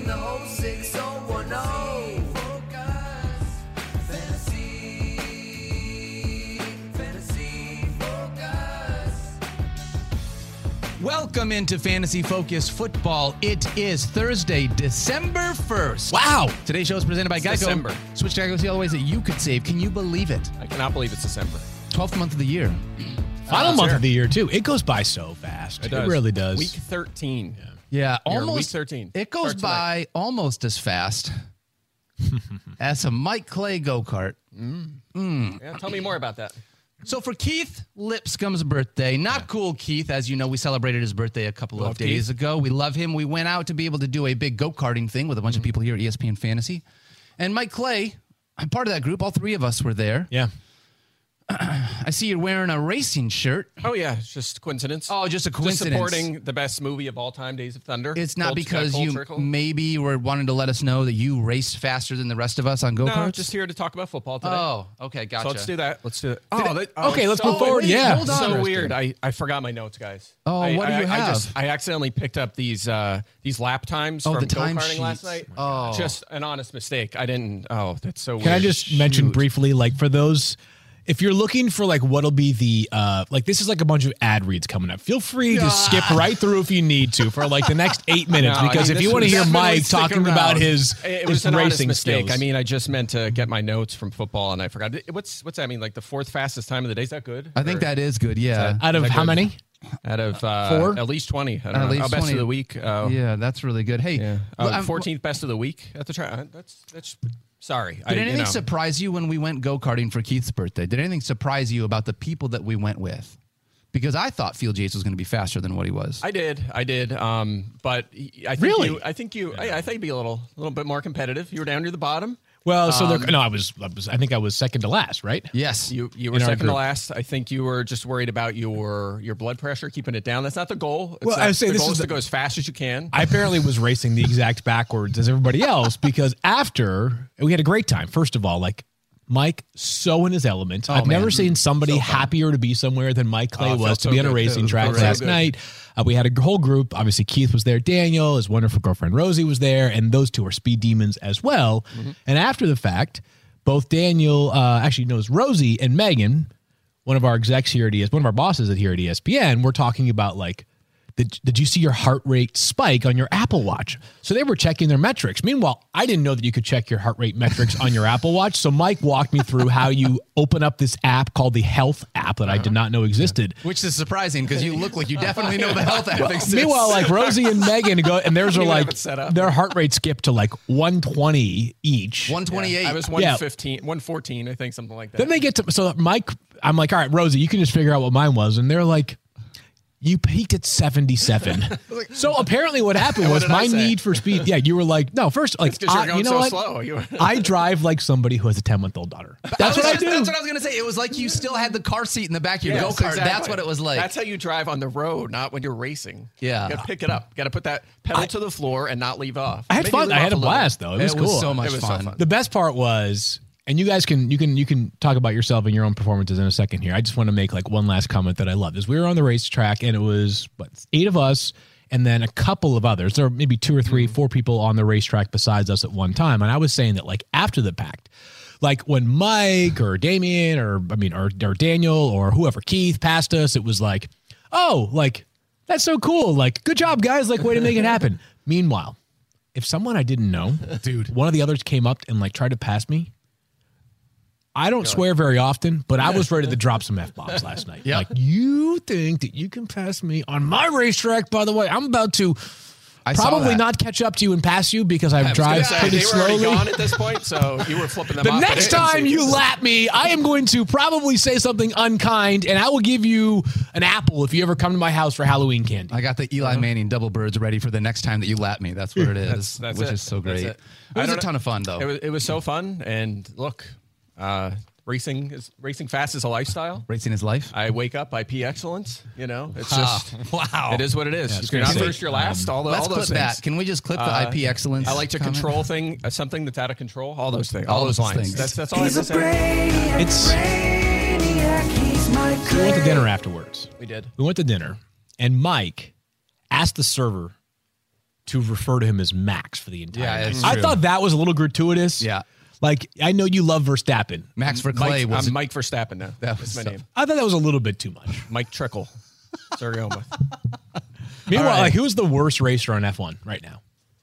the 06010. Fantasy Focus. Welcome into Fantasy Focus Football. It is Thursday, December 1st. Wow. Today's show is presented by Geico. December. Switch to Geico, see all the ways that you could save. Can you believe it? I cannot believe it's December. 12th month of the year. Final month of the year, too. It goes by so fast. It really does. Week 13. Yeah, You're in almost. week 13. It goes Starts by almost as fast as a Mike Clay go-kart. Yeah, tell me more about that. So for Keith Lipscomb's birthday, not cool Keith, as you know, we celebrated his birthday a couple of days ago. We love him. We went out to be able to do a big go-karting thing with a bunch of people here at ESPN Fantasy. And Mike Clay, I'm part of that group. All three of us were there. Yeah. I see you're wearing a racing shirt. Oh, yeah. It's just coincidence. Oh, just a coincidence. Just supporting the best movie of all time, Days of Thunder. It's not Full because you circle. maybe were wanting to let us know that you raced faster than the rest of us on go-karts? No, just here to talk about football today. Oh, okay, gotcha. So let's do that. Let's do it. Okay, let's move forward. wait, Yeah. hold on. So weird. I forgot my notes, guys. Oh, what do you have? I accidentally picked up these lap times Oh, from the time go-karting last sheets. night. Oh. Just an honest mistake. I didn't. Oh, that's so weird. Can I just mention briefly, like, for those, if you're looking for, like, what'll be the, like, this is like a bunch of ad reads coming up. Feel free to skip right through if you need to for, like, the next 8 minutes. No, because I mean, if you this want to was hear definitely Mike stick talking around. about his It was an honest racing mistake. skills. I mean, I just meant to get my notes from football, and I forgot. What's that mean? Like the fourth fastest time of the day? Is that good? I think that is good, yeah. Out of Is that how good? many? Out of 4? at least 20. I don't At know. least Best 20. of the week. Yeah, that's really good. Hey, Yeah. well, I'm- 14th best of the week at the track. That's sorry. did anything surprise you when we went go-karting for Keith's birthday? Did anything surprise you about the people that we went with? Because I thought Field Yates was going to be faster than what he was. I did. But I think Really? I think you'd be a little bit more competitive. You were down near the bottom. Well, so I think I was second to last, right? Yes. You were In our second to group. last. I think you were just worried about your blood pressure, keeping it down. That's not the goal. Well, I would say the this goal is is to go as fast as you can. I apparently was racing the exact backwards as everybody else because after we had a great time. First of all, like Mike, so in his element. I've never seen somebody happier to be somewhere than Mike Clay was felt to so be on a good, racing too. track Felt so last good. night. We had a whole group. Obviously, Keith was there. Daniel, his wonderful girlfriend Rosie was there, and those two are speed demons as well. And after the fact, both Daniel actually knows Rosie and Megan, one of our execs here at one of our bosses here at ESPN. We're talking about like, did you see your heart rate spike on your Apple Watch? So they were checking their metrics. Meanwhile, I didn't know that you could check your heart rate metrics on your Apple Watch. So Mike walked me through how you open up this app called the Health app that I did not know existed. Which is surprising because you look like you definitely know the health app exists. Meanwhile, like Rosie and Megan go, and theirs are even have like it set up. their heart rate skipped to like 120 each. 128. I was 115, 114, I think, something like that. Then they get to, so Mike, I'm like, all right, Rosie, you can just figure out what mine was. And they're like, you peaked at 77. So apparently what happened was did I my say? need for speed. Yeah, you were like, no, first, like, because you're going you know so what? slow. You were- I drive like somebody who has a 10-month-old daughter. That's what I do. That's what I was going to say. It was like you still had the car seat in the back of your Yes, go-kart. exactly. That's what it was like. That's how you drive on the road, not when you're racing. Yeah. You got to pick it up. Got to put that pedal to the floor and not leave off. I had Maybe fun. leave I had off a little blast bit. though. It was It cool. was so much It was so fun. fun. The best part was, and you guys can talk about yourself and your own performances in a second here. I just want to make like one last comment that I loved is we were on the racetrack and it was 8 of us and then a couple of others. There were maybe 2 or 3, 4 people on the racetrack besides us at one time. And I was saying that like after the fact, like when Mike or Damien or Daniel or whoever, Keith passed us, it was like, oh, like that's so cool. Like, good job, guys. Like, way to make it happen. Meanwhile, if someone I didn't know, dude, one of the others came up and like tried to pass me, I don't swear very often, but I was ready to drop some F-bombs last night. Yep. Like, you think that you can pass me on my racetrack? By the way, I'm about to I saw probably that. not catch up to you and pass you because I drive Say, pretty they were already slowly. gone at this point, so you were flipping them The off. next time you lap me, I am going to probably say something unkind, and I will give you an apple if you ever come to my house for Halloween candy. I got the Eli Manning double birds ready for the next time that you lap me. That's what it is, That's which it. is so That's great. it. It was I a don't ton of fun, though. It was so fun, and look, racing fast is a lifestyle. Racing is life. I wake up, I pee excellence. You know, it's just Wow. it is what it is. it's If you're gonna not say, first, you're last. Let's all those clip things. that. Can we just clip the IP excellence? I like to comment? control something that's out of control. All those things. All All those those lines. things. That's all I have He's a to say. brainiac, It's- brainiac, he's my We went to dinner afterwards. We did. We went to dinner, and Mike asked the server to refer to him as Max for the entire Yeah, night. it's I true. thought that was a little gratuitous. Yeah. Like, I know you love Verstappen. Max for Clay was I'm Mike Verstappen now. That's my name. I thought that was a little bit too much. Mike Trickle. That's what we're going with. Meanwhile, right. like, who's the worst racer on F1 right now?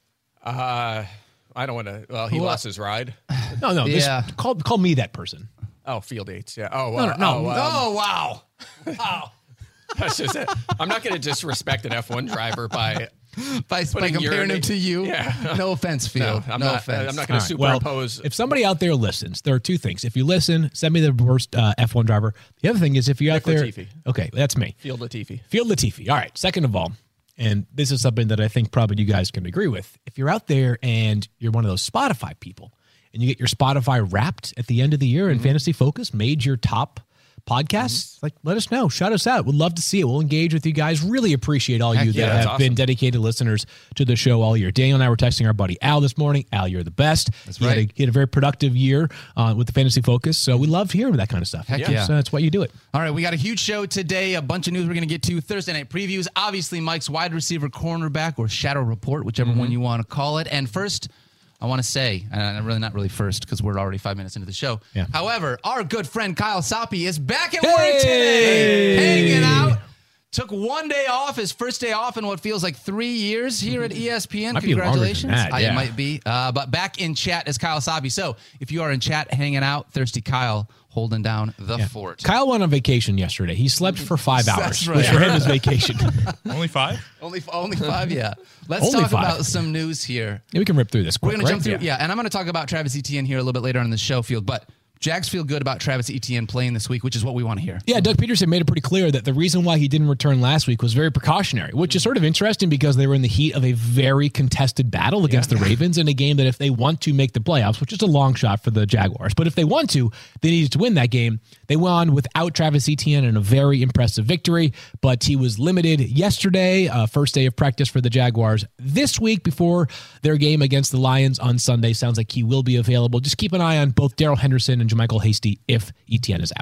I don't want to. Well, he lost his ride. No, Yeah. Call me that person. Oh, Field Yates. Yeah. Oh, No. wow. Wow. That's just it. I'm not going to disrespect an F1 driver by By Putting comparing your- him to you. Yeah. No offense, Field. I'm no not. offense. I'm not going to All right, superimpose. Well, if somebody out there listens, there are two things. If you listen, send me the worst F1 driver. The other thing is if you're out there. Latifi. Okay, that's me. Field Latifi. Field Latifi. All right. Second of all, and this is something that I think probably you guys can agree with. If you're out there and you're one of those Spotify people and you get your Spotify Wrapped at the end of the year and Fantasy Focus made your top podcasts, like let us know. Shout us out. We'd love to see it. We'll engage with you guys. Really appreciate all you that yeah, that's have been awesome. dedicated listeners to the show all year. Daniel and I were texting our buddy Al this morning. Al, you're the best. That's right. He had a very productive year with the Fantasy Focus. So we love hearing that kind of stuff. Heck yeah. So that's why you do it. All right, we got a huge show today. A bunch of news we're going to get to. Thursday night previews. Obviously, Mike's wide receiver, cornerback, or shadow report, whichever one you want to call it. And first, I want to say, and really not really first because we're already 5 minutes into the show. Yeah. However, our good friend Kyle Soppe is back at Hey! work today, hanging out. Took 1 day off, his first day off in what feels like 3 years here at ESPN. Might be longer than Congratulations. that, yeah. It might be. But back in chat as Kyle Soppe. So if you are in chat hanging out, Thirsty Kyle holding down the fort. Kyle went on vacation yesterday. He slept for 5 hours, That's right. which for him is vacation. Only 5? Only 5, yeah. Let's Only talk 5. about some news here. Yeah, we can rip through this We're quick, going to right? jump through, and I'm going to talk about Travis Etienne here a little bit later on in the show, Field, but Jags feel good about Travis Etienne playing this week, which is what we want to hear. Yeah, Doug Peterson made it pretty clear that the reason why he didn't return last week was very precautionary, which is sort of interesting because they were in the heat of a very contested battle against the Ravens in a game that if they want to make the playoffs, which is a long shot for the Jaguars, but if they want to, they needed to win that game. They won without Travis Etienne in a very impressive victory, but he was limited yesterday, first day of practice for the Jaguars. This week before their game against the Lions on Sunday, sounds like he will be available. Just keep an eye on both Darrell Henderson and JaMychal Hasty if Etienne is out.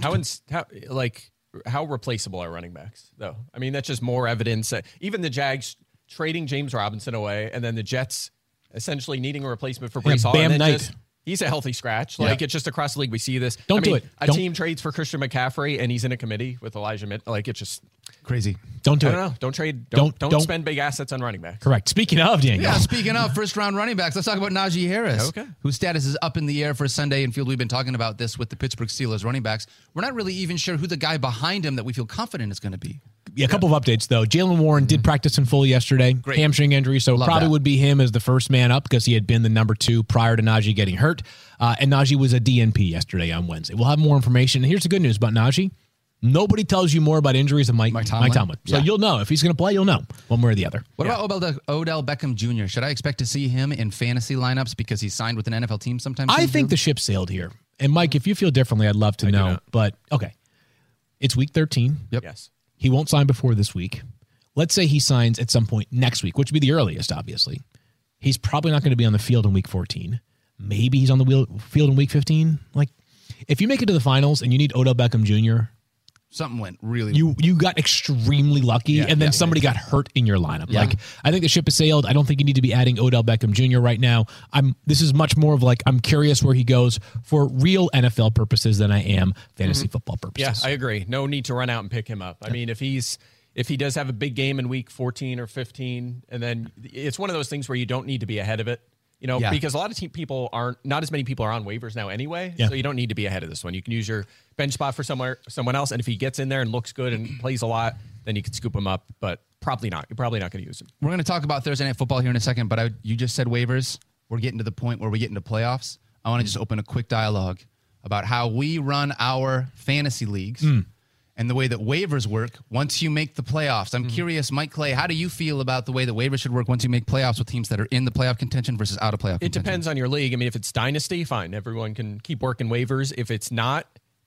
Yep. How replaceable are running backs, though? I mean, that's just more evidence that even the Jags trading James Robinson away and then the Jets essentially needing a replacement for Breece Hall. Bam And then Knight. just, he's a healthy scratch. Like, it's just across the league. We see this. Don't do it. A Don't- team trades for Christian McCaffrey and he's in a committee with Elijah Mint. Like, it's just, Crazy. Don't do I it. don't know. Don't trade. Don't- Don't spend big assets on running backs. Correct. Speaking of Daniel. Yeah, speaking of first-round running backs, let's talk about Najee Harris, Okay. whose status is up in the air for Sunday. And Field, we've been talking about this with the Pittsburgh Steelers running backs. We're not really even sure who the guy behind him that we feel confident is going to be. Yeah, a couple of updates, though. Jalen Warren did practice in full yesterday. Great. Hamstring injury, so Love probably that. would be him as the first man up because he had been the number 2 prior to Najee getting hurt. And Najee was a DNP yesterday on Wednesday. We'll have more information. And here's the good news about Najee. Nobody tells you more about injuries than Mike Tomlin. So Yeah. you'll know. If he's going to play, you'll know one way or the other. What about Odell Beckham Jr.? Should I expect to see him in fantasy lineups because he's signed with an NFL team sometime soon? I think the ship sailed here. And Mike, if you feel differently, I'd love to know. not. But, okay. It's week 13. Yep. Yes. He won't sign before this week. Let's say he signs at some point next week, which would be the earliest, obviously. He's probably not going to be on the field in week 14. Maybe he's on the field in week 15. Like, if you make it to the finals and you need Odell Beckham Jr., something went really you got extremely lucky, and then somebody got hurt in your lineup. Yeah. Like, I think the ship has sailed. I don't think you need to be adding Odell Beckham Jr. right now. This is much more of like I'm curious where he goes for real NFL purposes than I am fantasy football purposes. Yeah, I agree. No need to run out and pick him up. I mean, if he does have a big game in week 14 or 15, and then it's one of those things where you don't need to be ahead of it. You know, Yeah. because a lot of people not as many people are on waivers now anyway. Yeah. So you don't need to be ahead of this one. You can use your bench spot for someone else. And if he gets in there and looks good and plays a lot, then you can scoop him up, but probably not. You're probably not going to use him. We're going to talk about Thursday Night Football here in a second, but you just said waivers. We're getting to the point where we get into playoffs. I want to just open a quick dialogue about how we run our fantasy leagues and the way that waivers work once you make the playoffs. I'm curious, Mike Clay, how do you feel about the way that waivers should work once you make playoffs with teams that are in the playoff contention versus out of playoff It contention? depends on your league. I mean, if it's dynasty, fine. Everyone can keep working waivers. If it's not,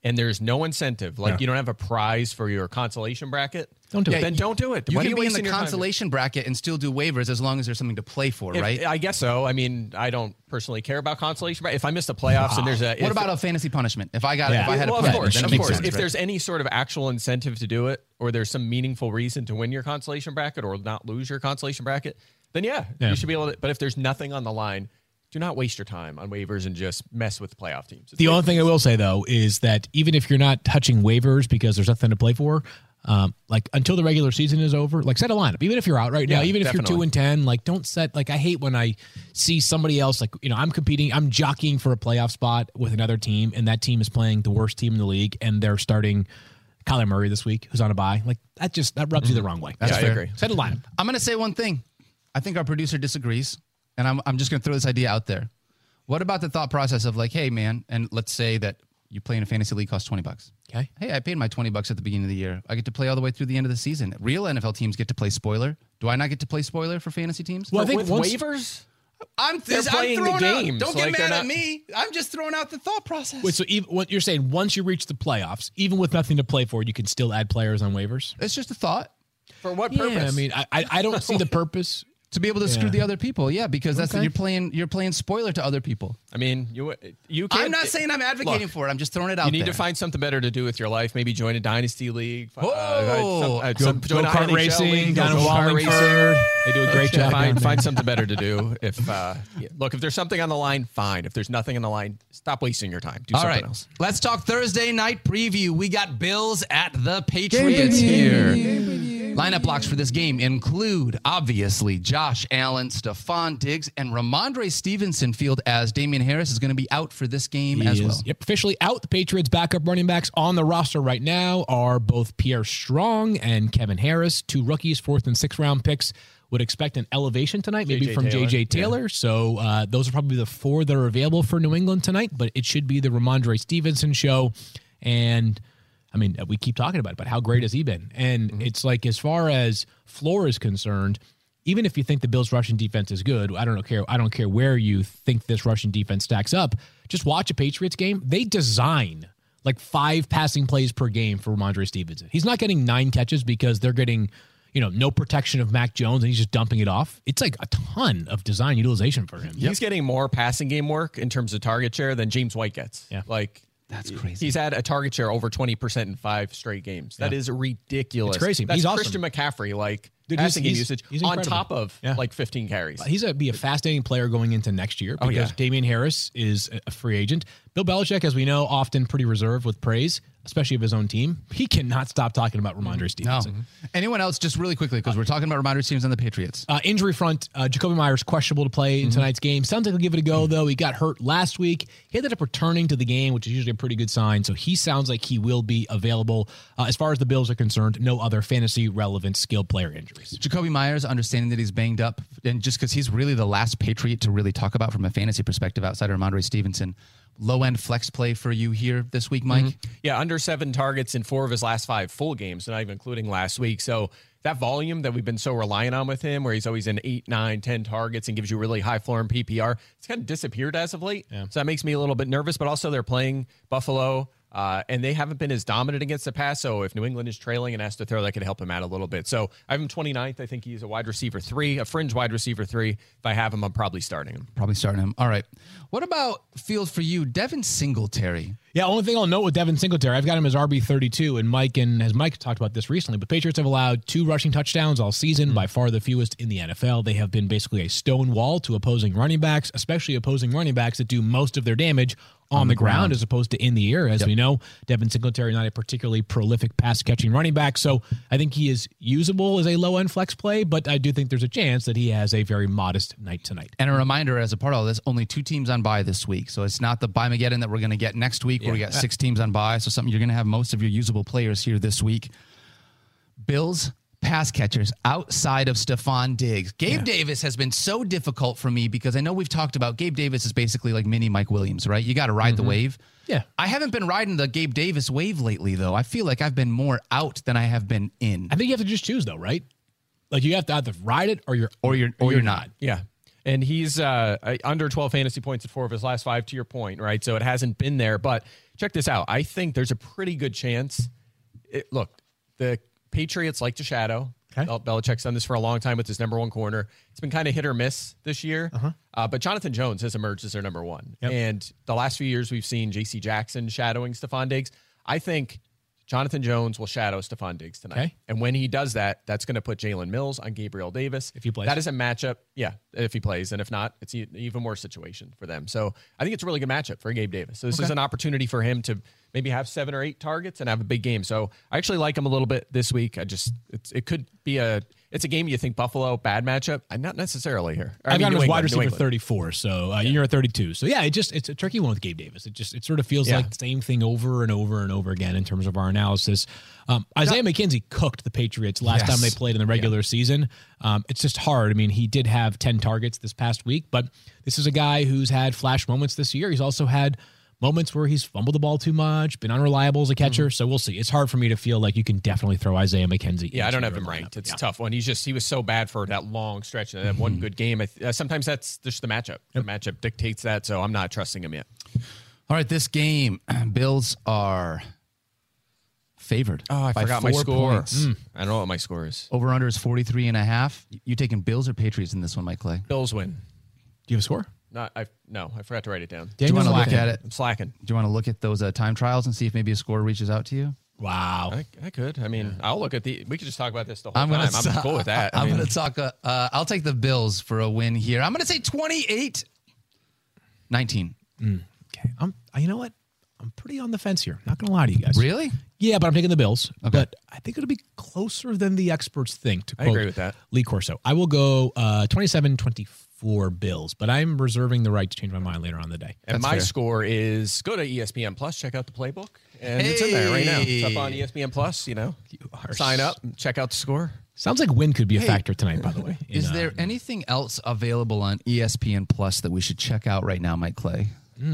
and there's no incentive, like you don't have a prize for your consolation bracket, Don't do it. Then don't do it. You Why can are be in wasting the your time? consolation bracket and still do waivers as long as there's something to play for, right? I guess so. I mean, I don't personally care about consolation bracket. If I miss the playoffs and there's What about a fantasy punishment? If I got Yeah. if I had well, a of play, course, then of it makes course. sense, If right? there's any sort of actual incentive to do it, or there's some meaningful reason to win your consolation bracket or not lose your consolation bracket, then yeah, you should be able to. But if there's nothing on the line, do not waste your time on waivers and just mess with playoff teams. It's The only thing I will say, though, is that even if you're not touching waivers because there's nothing to play for, like until the regular season is over, like set a lineup. Even if you're out right now, even if definitely. you're 2-10, like don't set. Like I hate when I see somebody else, like I'm competing, I'm jockeying for a playoff spot with another team, and that team is playing the worst team in the league, and they're starting Kyler Murray this week, who's on a bye. Like that rubs you the wrong way. That's I fair. agree. Set a lineup. I'm going to say one thing. I think our producer disagrees, and I'm just going to throw this idea out there. What about the thought process of like, hey, man, and let's say that you play in a fantasy league costs $20. Okay. Hey, I paid my $20 at the beginning of the year. I get to play all the way through the end of the season. Real NFL teams get to play spoiler. Do I not get to play spoiler for fantasy teams? Well, I think with once- waivers. They're playing the games, Don't like get they're mad at not- me. I'm just throwing out the thought process. Wait, so even, what you're saying, once you reach the playoffs, even with nothing to play for, you can still add players on waivers? It's just a thought For what purpose? Yeah, I mean, I don't see the purpose. to be able to screw Yeah. the other people. Yeah, because that's Okay. you're playing spoiler to other people. I mean, you can't. I'm not saying I'm advocating Look, for it. I'm just throwing it out You need there. to find something better to do with your life. Maybe join a dynasty league. Whoa! Join Go an kart NHL racing league, down in go kart Wallingford. They do a great job. down there. Find something better to do. If look, if there's something on the line, fine. If there's nothing on the line, stop wasting your time. Do All something right, else. let's talk Thursday night preview. We got Bills at the Patriots here. Lineup blocks for this game include, obviously, Josh Allen, Stephon Diggs, and Ramondre Stevenson field as Damian Harris is going to be out for this game as well. Yep, officially out. The Patriots' backup running backs on the roster right now are both Pierre Strong and Kevin Harris, two rookies, 4th and 6th round picks. Would expect an elevation tonight, maybe J.J. from Taylor. J.J. Taylor. So those are probably the 4 that are available for New England tonight, but it should be the Ramondre Stevenson show. And I mean, we keep talking about it, but how great has he been? And it's like, as far as floor is concerned, even if you think the Bills' rushing defense is good, I don't care where you think this rushing defense stacks up. Just watch a Patriots game. They design like 5 passing plays per game for Ramondre Stevenson. He's not getting 9 catches because they're getting, no protection of Mac Jones, and he's just dumping it off. It's like a ton of design utilization for him. He's getting more passing game work in terms of target share than James White gets. Yeah. Like, That's crazy. He's had a target share over 20% in 5 straight games. That is ridiculous. It's crazy. That's He's awesome. Christian McCaffrey, like, Dude, passing game he's usage on incredible. top of Yeah. like 15 carries. He's going to be a fascinating player going into next year because yeah. Damian Harris is a free agent. Bill Belichick, as we know, often pretty reserved with praise, especially of his own team. He cannot stop talking about Ramondre No. Stevenson. Anyone else, just really quickly, because we're talking about Ramondre Stevenson and the Patriots. Injury front, Jacoby Myers questionable to play in tonight's game. Sounds like he'll give it a go, though. He got hurt last week. He ended up returning to the game, which is usually a pretty good sign. So he sounds like he will be available. As far as the Bills are concerned, no other fantasy-relevant skilled player injuries. Jacoby Myers, understanding that he's banged up, and just because he's really the last Patriot to really talk about from a fantasy perspective outside of Ramondre Stevenson, low-end flex play for you here this week, Mike? Yeah, under 7 targets in 4 of his last 5 full games, not even including last week. So that volume that we've been so reliant on with him, where he's always in 8, 9, 10 targets and gives you really high floor in PPR, it's kind of disappeared as of late. So that makes me a little bit nervous, but also they're playing Buffalo, and they haven't been as dominant against the pass. So if New England is trailing and has to throw, that could help him out a little bit. So I have him 29th. I think he's a wide receiver 3, a fringe wide receiver 3. If I have him, I'm probably starting him. Probably starting him. All right. What about field for you, Devin Singletary? Yeah, only thing I'll note with Devin Singletary, I've got him as RB32, and Mike talked about this recently, but Patriots have allowed 2 rushing touchdowns all season, by far the fewest in the NFL. They have been basically a stone wall to opposing running backs, especially opposing running backs that do most of their damage on the ground as opposed to in the air. As we know, Devin Singletary not a particularly prolific pass-catching running back, so I think he is usable as a low-end flex play, but I do think there's a chance that he has a very modest night tonight. And a reminder, as a part of all this, only 2 teams on bye this week. So it's not the bye-mageddon that we're going to get next week where we got 6 teams on bye. So something you're going to have most of your usable players here this week. Bills pass catchers outside of Stephon Diggs. Gabe Davis has been so difficult for me because I know we've talked about Gabe Davis is basically like mini Mike Williams, right? You got to ride the wave. Yeah. I haven't been riding the Gabe Davis wave lately, though. I feel like I've been more out than I have been in. I think you have to just choose, though, right? Like, you have to either ride it or you're Or you're not. Yeah. And he's under 12 fantasy points at 4 of his last 5, to your point, right? So it hasn't been there. But check this out. I think there's a pretty good chance. Look, the Patriots like to shadow. Okay. Belichick's done this for a long time with his number one corner. It's been kind of hit or miss this year. But Jonathan Jones has emerged as their number one. Yep. And the last few years, we've seen J.C. Jackson shadowing Stephon Diggs. I think Jonathan Jones will shadow Stephon Diggs tonight. Okay. And when he does that, that's going to put Jalen Mills on Gabriel Davis. If he plays. That is a matchup. Yeah, if he plays. And if not, it's an even worse situation for them. So I think it's a really good matchup for Gabe Davis. So this is an opportunity for him to maybe have 7 or 8 targets and have a big game. So I actually like him a little bit this week. It could be it's a game you think Buffalo, bad matchup. Not necessarily here. I got him New as wide England, receiver New England. 34, so you're at 32. So yeah, it's a tricky one with Gabe Davis. It sort of feels like the same thing over and over and over again in terms of our analysis. Isaiah McKenzie cooked the Patriots last time they played in the regular season. It's just hard. I mean, he did have 10 targets this past week, but this is a guy who's had flash moments this year. He's also had moments where he's fumbled the ball too much, been unreliable as a catcher. So we'll see. It's hard for me to feel like you can definitely throw Isaiah McKenzie. Yeah, I don't have into him your ranked. lineup. It's a tough one. He was so bad for that long stretch and that one good game. Sometimes that's just the matchup. The matchup dictates that, so I'm not trusting him yet. All right, this game, Bills are favored. Oh, I by forgot my 4 score. points. I don't know what my score is. Over under is 43.5. You taking Bills or Patriots in this one, Mike Clay? Bills win. Do you have a score? I forgot to write it down. Do you want to look Daniel's at it? I'm slacking. Do you want to look at those time trials and see if maybe a score reaches out to you? Wow. I could. I mean, I'll look at we could just talk about this the whole I'm time. gonna I'm cool with that. I'm going to talk. I'll take the Bills for a win here. I'm going to say 28-19. Okay. You know what? I'm pretty on the fence here. Not going to lie to you guys. Really? Yeah, but I'm taking the Bills. Okay. But I think it'll be closer than the experts think, to quote agree with that. Lee Corso. I will go 27-24 Bills, but I'm reserving the right to change my mind later on in the day. And That's my fair. score is go to ESPN Plus, check out the playbook, and it's in there right now. It's up on ESPN Plus. Sign up, and check out the score. Sounds like win could be a factor tonight, by the way. Is there anything else available on ESPN Plus that we should check out right now, Mike Clay?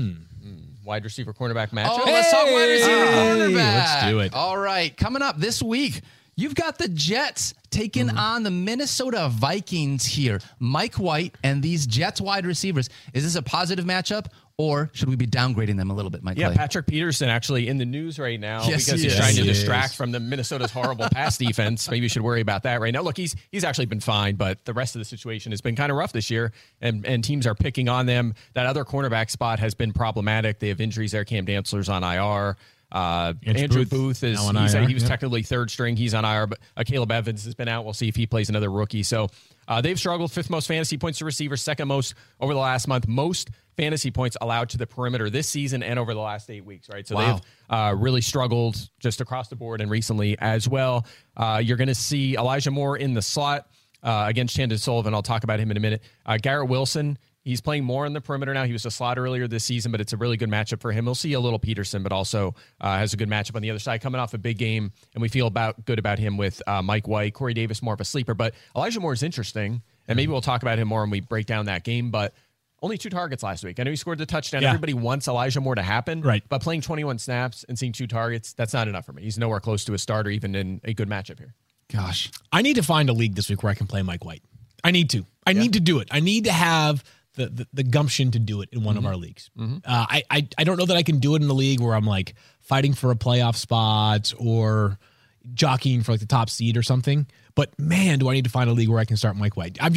Wide receiver cornerback matchup. Oh, let's talk wide receiver cornerback. Let's do it. All right, coming up this week, you've got the Jets taking on the Minnesota Vikings here. Mike White and these Jets wide receivers. Is this a positive matchup, or should we be downgrading them a little bit, Mike Yeah, Clay? Patrick Peterson actually in the news right now Yes, because he he's is. trying to He distract from the Minnesota's horrible pass defense. Maybe you should worry about that right now. Look, he's actually been fine, but the rest of the situation has been kind of rough this year, and teams are picking on them. That other cornerback spot has been problematic. They have injuries there. Cam Dantzler's on IR. Andrew Booth is now on IR. he was Yep. technically third string. He's on IR, but Caleb Evans has been out. We'll see if he plays another rookie. So they've struggled. 5th most fantasy points to receivers, 2nd most over the last month. Most fantasy points allowed to the perimeter this season and over the last 8 weeks, right? So Wow. they've really struggled just across the board and recently as well. You're going to see Elijah Moore in the slot against Chandon Sullivan. I'll talk about him in a minute. Garrett Wilson, he's playing more on the perimeter now. He was a slot earlier this season, but it's a really good matchup for him. We'll see a little Peterson, but also has a good matchup on the other side, coming off a big game, and we feel good about him with Mike White. Corey Davis, more of a sleeper, but Elijah Moore is interesting, and maybe we'll talk about him more when we break down that game, but only 2 targets last week. I know he scored the touchdown. Yeah. Everybody wants Elijah Moore to happen, Right. but playing 21 snaps and seeing 2 targets, that's not enough for me. He's nowhere close to a starter, even in a good matchup here. Gosh. I need to find a league this week where I can play Mike White. I need to. I need to do it. I need to have the gumption to do it in one of our leagues. I don't know that I can do it in a league where I'm like fighting for a playoff spot or jockeying for like the top seed or something. But man, do I need to find a league where I can start Mike White. I'm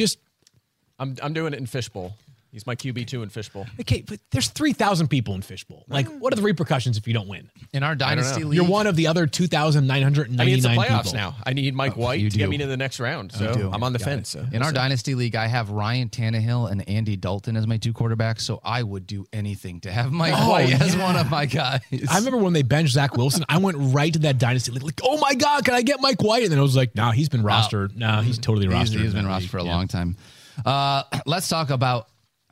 doing it in Fishbowl. He's my QB2 in Fishbowl. okay, but there's 3,000 people in Fishbowl. Like, what are the repercussions if you don't win? In our Dynasty know. League. You're one of the other 2,999 I mean, it's the playoffs people. now. I need Mike White you to get do. me to the next round, so do. I'm on the fence. So. In our Dynasty League, I have Ryan Tannehill and Andy Dalton as my 2 quarterbacks, so I would do anything to have Mike White as one of my guys. I remember when they benched Zach Wilson, I went right to that dynasty league, like, oh my God, can I get Mike White? And then I was like, nah, he's been rostered. No, he's totally rostered. He's been in that rostered league. for a Yeah. long time. Let's talk about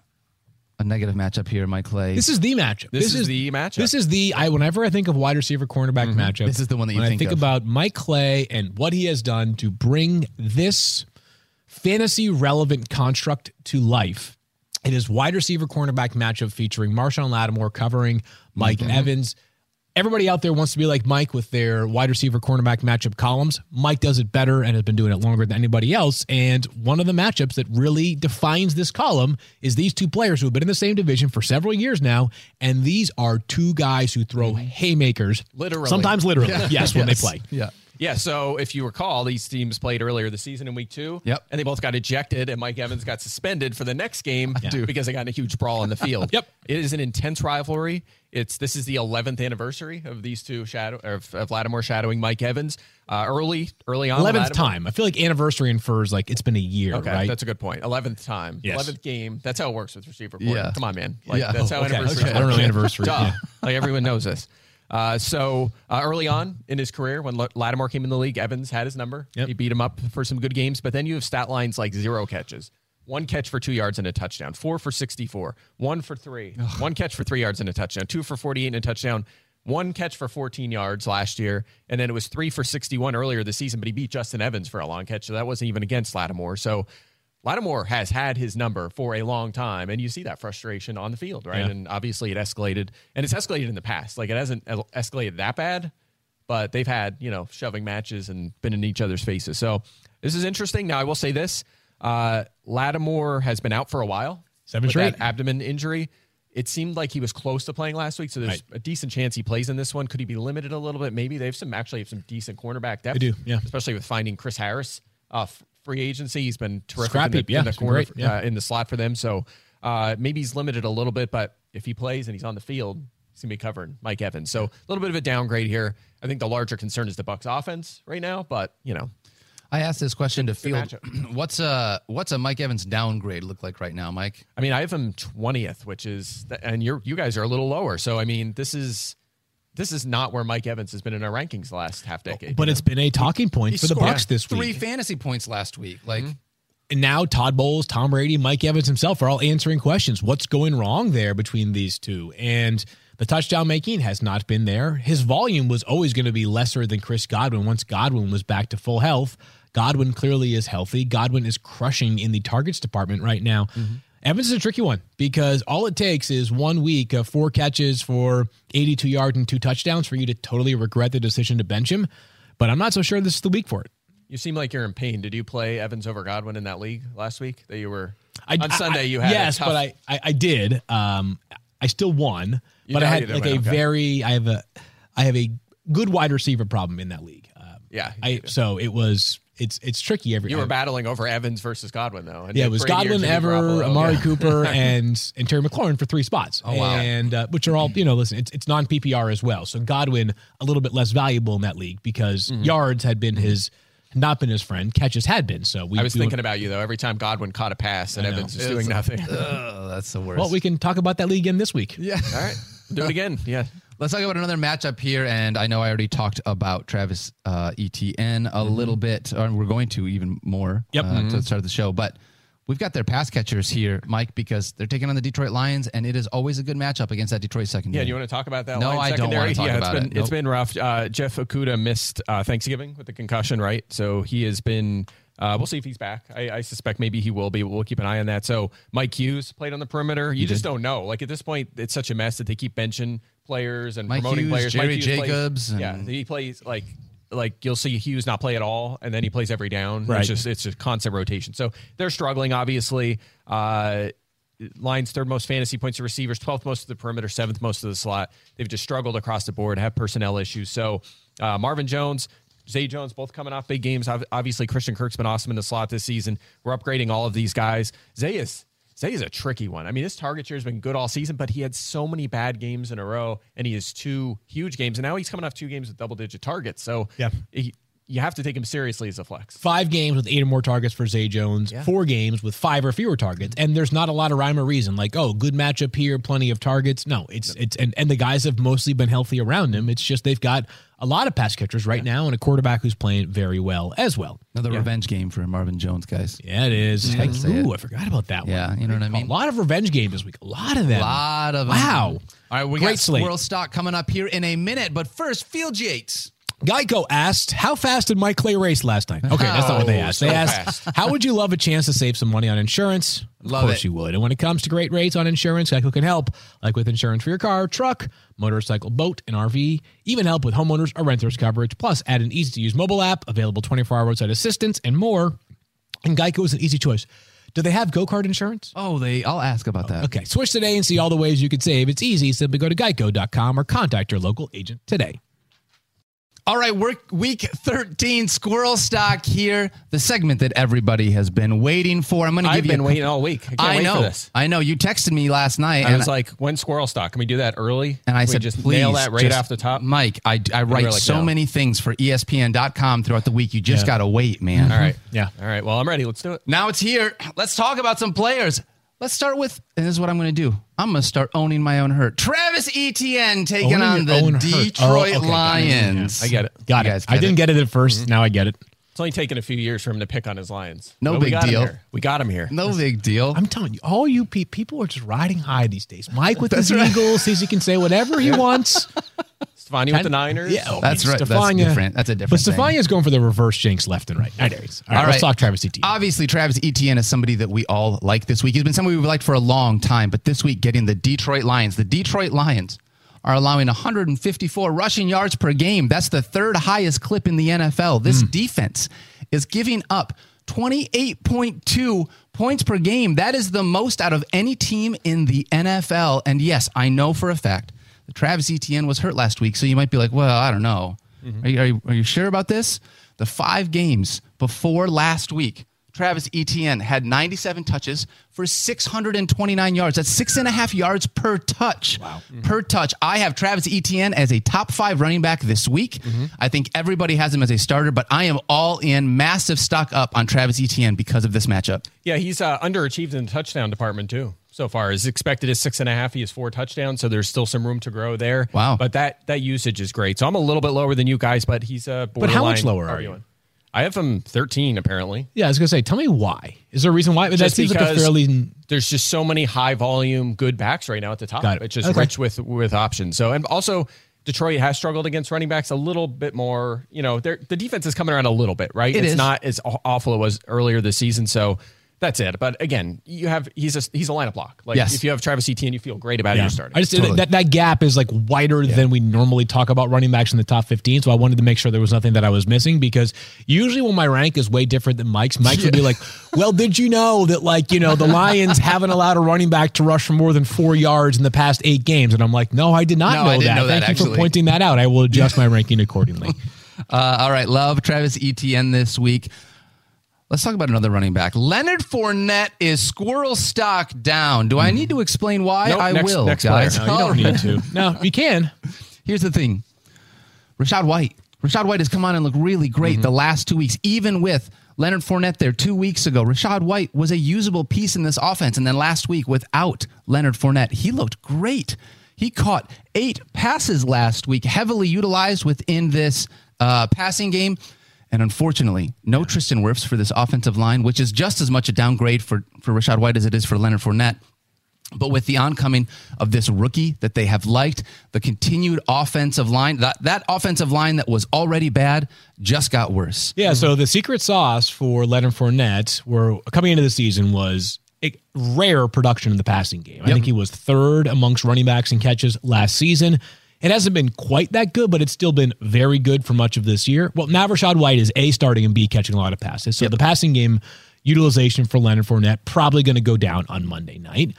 a negative matchup here, Mike Clay. This is the matchup. This is whenever I think of wide receiver cornerback matchup, This is the one that you when think I think of. about Mike Clay and what he has done to bring this fantasy relevant construct to life. It is wide receiver cornerback matchup featuring Marshawn Lattimore covering Mike Evans. Everybody out there wants to be like Mike with their wide receiver cornerback matchup columns. Mike does it better and has been doing it longer than anybody else. And one of the matchups that really defines this column is these two players who have been in the same division for several years now. And these are two guys who throw haymakers. Literally. Sometimes literally. Yes, when they play. Yeah. Yeah, so if you recall, these teams played earlier this season in week 2. Yep. And they both got ejected, and Mike Evans got suspended for the next game because they got in a huge brawl on the field. Yep. It is an intense rivalry. This is the 11th anniversary of these two of Lattimore shadowing Mike Evans. Early on. 11th Lattimore, time. I feel like anniversary infers like it's been a year, Okay, right? that's a good point. 11th time. Yes. 11th game. That's how it works with receiver corner. Yeah. Come on, man. Like, Yeah. That's how Okay. anniversaries I don't know work. anniversary. Duh. Yeah. Like everyone knows this. So early on in his career, when Lattimore came in the league, Evans had his number. Yep. He beat him up for some good games. But then you have stat lines like 0 catches, 1 catch for 2 yards and a touchdown, 4 for 64, 1 for 3, 1 catch for 3 yards and a touchdown, 2 for 48 and a touchdown, 1 catch for 14 yards last year. And then it was 3 for 61 earlier this season, but he beat Justin Evans for a long catch. So that wasn't even against Lattimore. So Lattimore has had his number for a long time, and you see that frustration on the field, right? Yeah. And obviously it escalated, and it's escalated in the past. Like, it hasn't escalated that bad, but they've had, shoving matches and been in each other's faces. So this is interesting. Now, I will say this. Lattimore has been out for a while. 7 with straight. that abdomen injury. It seemed like he was close to playing last week, so there's a decent chance he plays in this one. Could he be limited a little bit? Maybe. They have some decent cornerback depth. They do, yeah. Especially with finding Chris Harris free agency. He's been terrific Scrap heap, yeah. in the He's been corner, great, yeah. in the slot for them. So maybe he's limited a little bit, but if he plays and he's on the field, he's going to be covering Mike Evans. So a little bit of a downgrade here. I think the larger concern is the Bucs offense right now, but, I asked this question to Field. matchup. What's a Mike Evans downgrade look like right now, Mike? I mean, I have him 20th, which is, and you guys are a little lower. So, I mean, this is not where Mike Evans has been in our rankings the last half decade. But it's been a talking point for the scored Bucs this week. 3 fantasy points last week. Like, And now Todd Bowles, Tom Brady, Mike Evans himself are all answering questions. What's going wrong there between these two? And the touchdown making has not been there. His volume was always going to be lesser than Chris Godwin once Godwin was back to full health. Godwin clearly is healthy. Godwin is crushing in the targets department right now. Evans is a tricky one because all it takes is 1 week of 4 catches for 82 yards and 2 touchdowns for you to totally regret the decision to bench him. But I'm not so sure this is the week for it. You seem like you're in pain. Did you play Evans over Godwin in that league last week that you were on Sunday? Sunday? You had yes, a tough, but I did. I still won, You but I know had you did like win, a okay. very I have a good wide receiver problem in that league. So it's tricky every. you were battling over Evans versus Godwin though. And Yeah, Nick it was Brady or Godwin, Jimmy Ever, Garoppolo. Amari Yeah. Cooper, and Terry McLaurin for 3 spots. Oh, wow. And which are all, listen, it's non PPR as well. So Godwin a little bit less valuable in that league because yards had been not been his friend. Catches had been. So I was thinking about you though. Every time Godwin caught a pass and I know. Evans is doing nothing. oh, that's the worst. Well, we can talk about that league again this week. yeah. All right, do it again. Yeah. Let's talk about another matchup here, and I know I already talked about Travis Etienne a little bit, or we're going to even more to start the show, but we've got their pass catchers here, Mike, because they're taking on the Detroit Lions, and it is always a good matchup against that Detroit secondary. Yeah, do you want to talk about that? No, line I don't secondary? want to talk Yeah, about it. It's been rough. Jeff Okudah missed Thanksgiving with the concussion, right? So he has been. We'll see if he's back. I suspect maybe he will be. We'll keep an eye on that. So Mike Hughes played on the perimeter. You just don't know. Like at this point, it's such a mess that they keep benching players and Mike promoting Hughes, players. Jerry Mike Hughes Jacobs, plays, and- he plays like you'll see Hughes not play at all, and then he plays every down. Right. It's just constant rotation. So they're struggling, obviously. Lions third most fantasy points to receivers, 12th most of the perimeter, 7th most of the slot. They've just struggled across the board, have personnel issues. So Marvin Jones, Zay Jones, both coming off big games. Obviously, Christian Kirk's been awesome in the slot this season. We're upgrading all of these guys. Zay is a tricky one. I mean, his target share has been good all season, but he had so many bad games in a row, and he has 2 huge games. And now he's coming off 2 games with double-digit targets. So Yeah. you have to take him seriously as a flex. 5 games with 8 or more targets for Zay Jones, 4 games with 5 or fewer targets. And there's not a lot of rhyme or reason like, oh, good matchup here, plenty of targets. No, it's and the guys have mostly been healthy around him. It's just they've got a lot of pass catchers right now and a quarterback who's playing very well as well. Another revenge game for Marvin Jones, guys. Yeah, it is. gotta say Ooh, it. I forgot about that one. Yeah, you know what I mean? A lot of revenge games this week. A lot of them. A lot of them. Wow. All right, we Great got slate. Squirrel Stock coming up here in a minute, but first, Field Yates. Geico asked, how fast did Mike Clay race last night? Okay, that's not what they asked. They asked, how would you love a chance to save some money on insurance? Love Of course it. you would. And when it comes to great rates on insurance, Geico can help, like with insurance for your car, truck, motorcycle, boat, and RV. Even help with homeowners or renters coverage. Plus, add an easy-to-use mobile app, available 24-hour roadside assistance, and more. And Geico is an easy choice. Do they have go-kart insurance? Oh, I'll ask about that. Okay, switch today and see all the ways you could save. It's easy. Simply go to geico.com or contact your local agent today. All right, week 13 Squirrel Stock here, the segment that everybody has been waiting for. I'm going to give I've you been waiting all week. I can't wait know. for this. I know. You texted me last night. I was like, when's Squirrel Stock? Can we do that early? And I Can we said, just please, nail that right just- off the top. Mike, I write like, so no. many things for ESPN.com throughout the week. You just got to wait, man. All right. Yeah. All right. Well, I'm ready. Let's do it. Now it's here. Let's talk about some players. Let's start with, and this is what I'm going to do. I'm going to start owning my own hurt. Travis Etienne taking Owning on your own the hurt. Detroit Oh, okay, got it. Lions. I get it. Got You it. guys I get didn't it? get it at 1st Now I get it. It's only taken a few years for him to pick on his Lions. No But we big got him deal. here. We got him here. No big deal. I'm telling you, all you people are just riding high these days. Mike with his Eagles thinks he can say whatever he wants. Stefani with the Niners. Yeah, That's right. That's Stephania. different. That's a different But thing. Stefania's going for the reverse jinx left and right. Anyways, all right, let's talk Travis Etienne. Obviously, Travis Etienne is somebody that we all like this week. He's been somebody we've liked for a long time, but this week getting the Detroit Lions. The Detroit Lions are allowing 154 rushing yards per game. That's the third highest clip in the NFL. This defense is giving up 28.2 points per game. That is the most out of any team in the NFL. And yes, I know for a fact that Travis Etienne was hurt last week, so you might be like, well, I don't know. Are you sure about this? The 5 games before last week, Travis Etienne had 97 touches for 629 yards. That's 6.5 yards per touch. Wow. Per touch. I have Travis Etienne as a top 5 running back this week. I think everybody has him as a starter, but I am all in, massive stock up on Travis Etienne because of this matchup. Yeah, he's underachieved in the touchdown department too. So far, his expected is 6.5. He has 4 touchdowns, so there's still some room to grow there. Wow. But that usage is great. So I'm a little bit lower than you guys, but he's a borderline. But how much lower are you? I have him 13 apparently. Yeah, I was going to say, tell me why. Is there a reason why? That Just seems like a because fairly... There's just so many high volume good backs right now at the top. Got it. It's just Okay. rich with options. So, and also Detroit has struggled against running backs a little bit more. You know, the defense is coming around a little bit, right? It It's is. not as awful as it was earlier this season. So that's it. But again, he's a lineup block. Like Yes. if you have Travis Etienne, you feel great about it. You're starting. I just Totally. that gap is like wider than we normally talk about running backs in the top 15. So I wanted to make sure there was nothing that I was missing, because usually when my rank is way different than Mike's would be like, well, did you know that the Lions haven't allowed a running back to rush for more than 4 yards in the past 8 games? And I'm like, no, I did not No, know I didn't that. know that, Thank you for actually. pointing that out. I will adjust my ranking accordingly. All right, love Travis Etienne this week. Let's talk about another running back. Leonard Fournette is squirrel stock down. Do I need to explain why? Nope, I next- will, next guys. player. No, you All don't right. need to. No, you can. Here's the thing. Rashad White has come on and looked really great the last 2 weeks, even with Leonard Fournette there 2 weeks ago. Rashad White was a usable piece in this offense. And then last week, without Leonard Fournette, he looked great. He caught 8 passes last week, heavily utilized within this passing game. And unfortunately, no Tristan Wirfs for this offensive line, which is just as much a downgrade for Rashad White as it is for Leonard Fournette. But with the oncoming of this rookie that they have liked, the continued offensive line, that offensive line that was already bad just got worse. Yeah, so the secret sauce for Leonard Fournette coming into the season was a rare production in the passing game. I think he was 3rd amongst running backs in catches last season. It hasn't been quite that good, but it's still been very good for much of this year. Well, now Rashad White is A, starting, and B, catching a lot of passes. So the passing game utilization for Leonard Fournette probably going to go down on Monday night.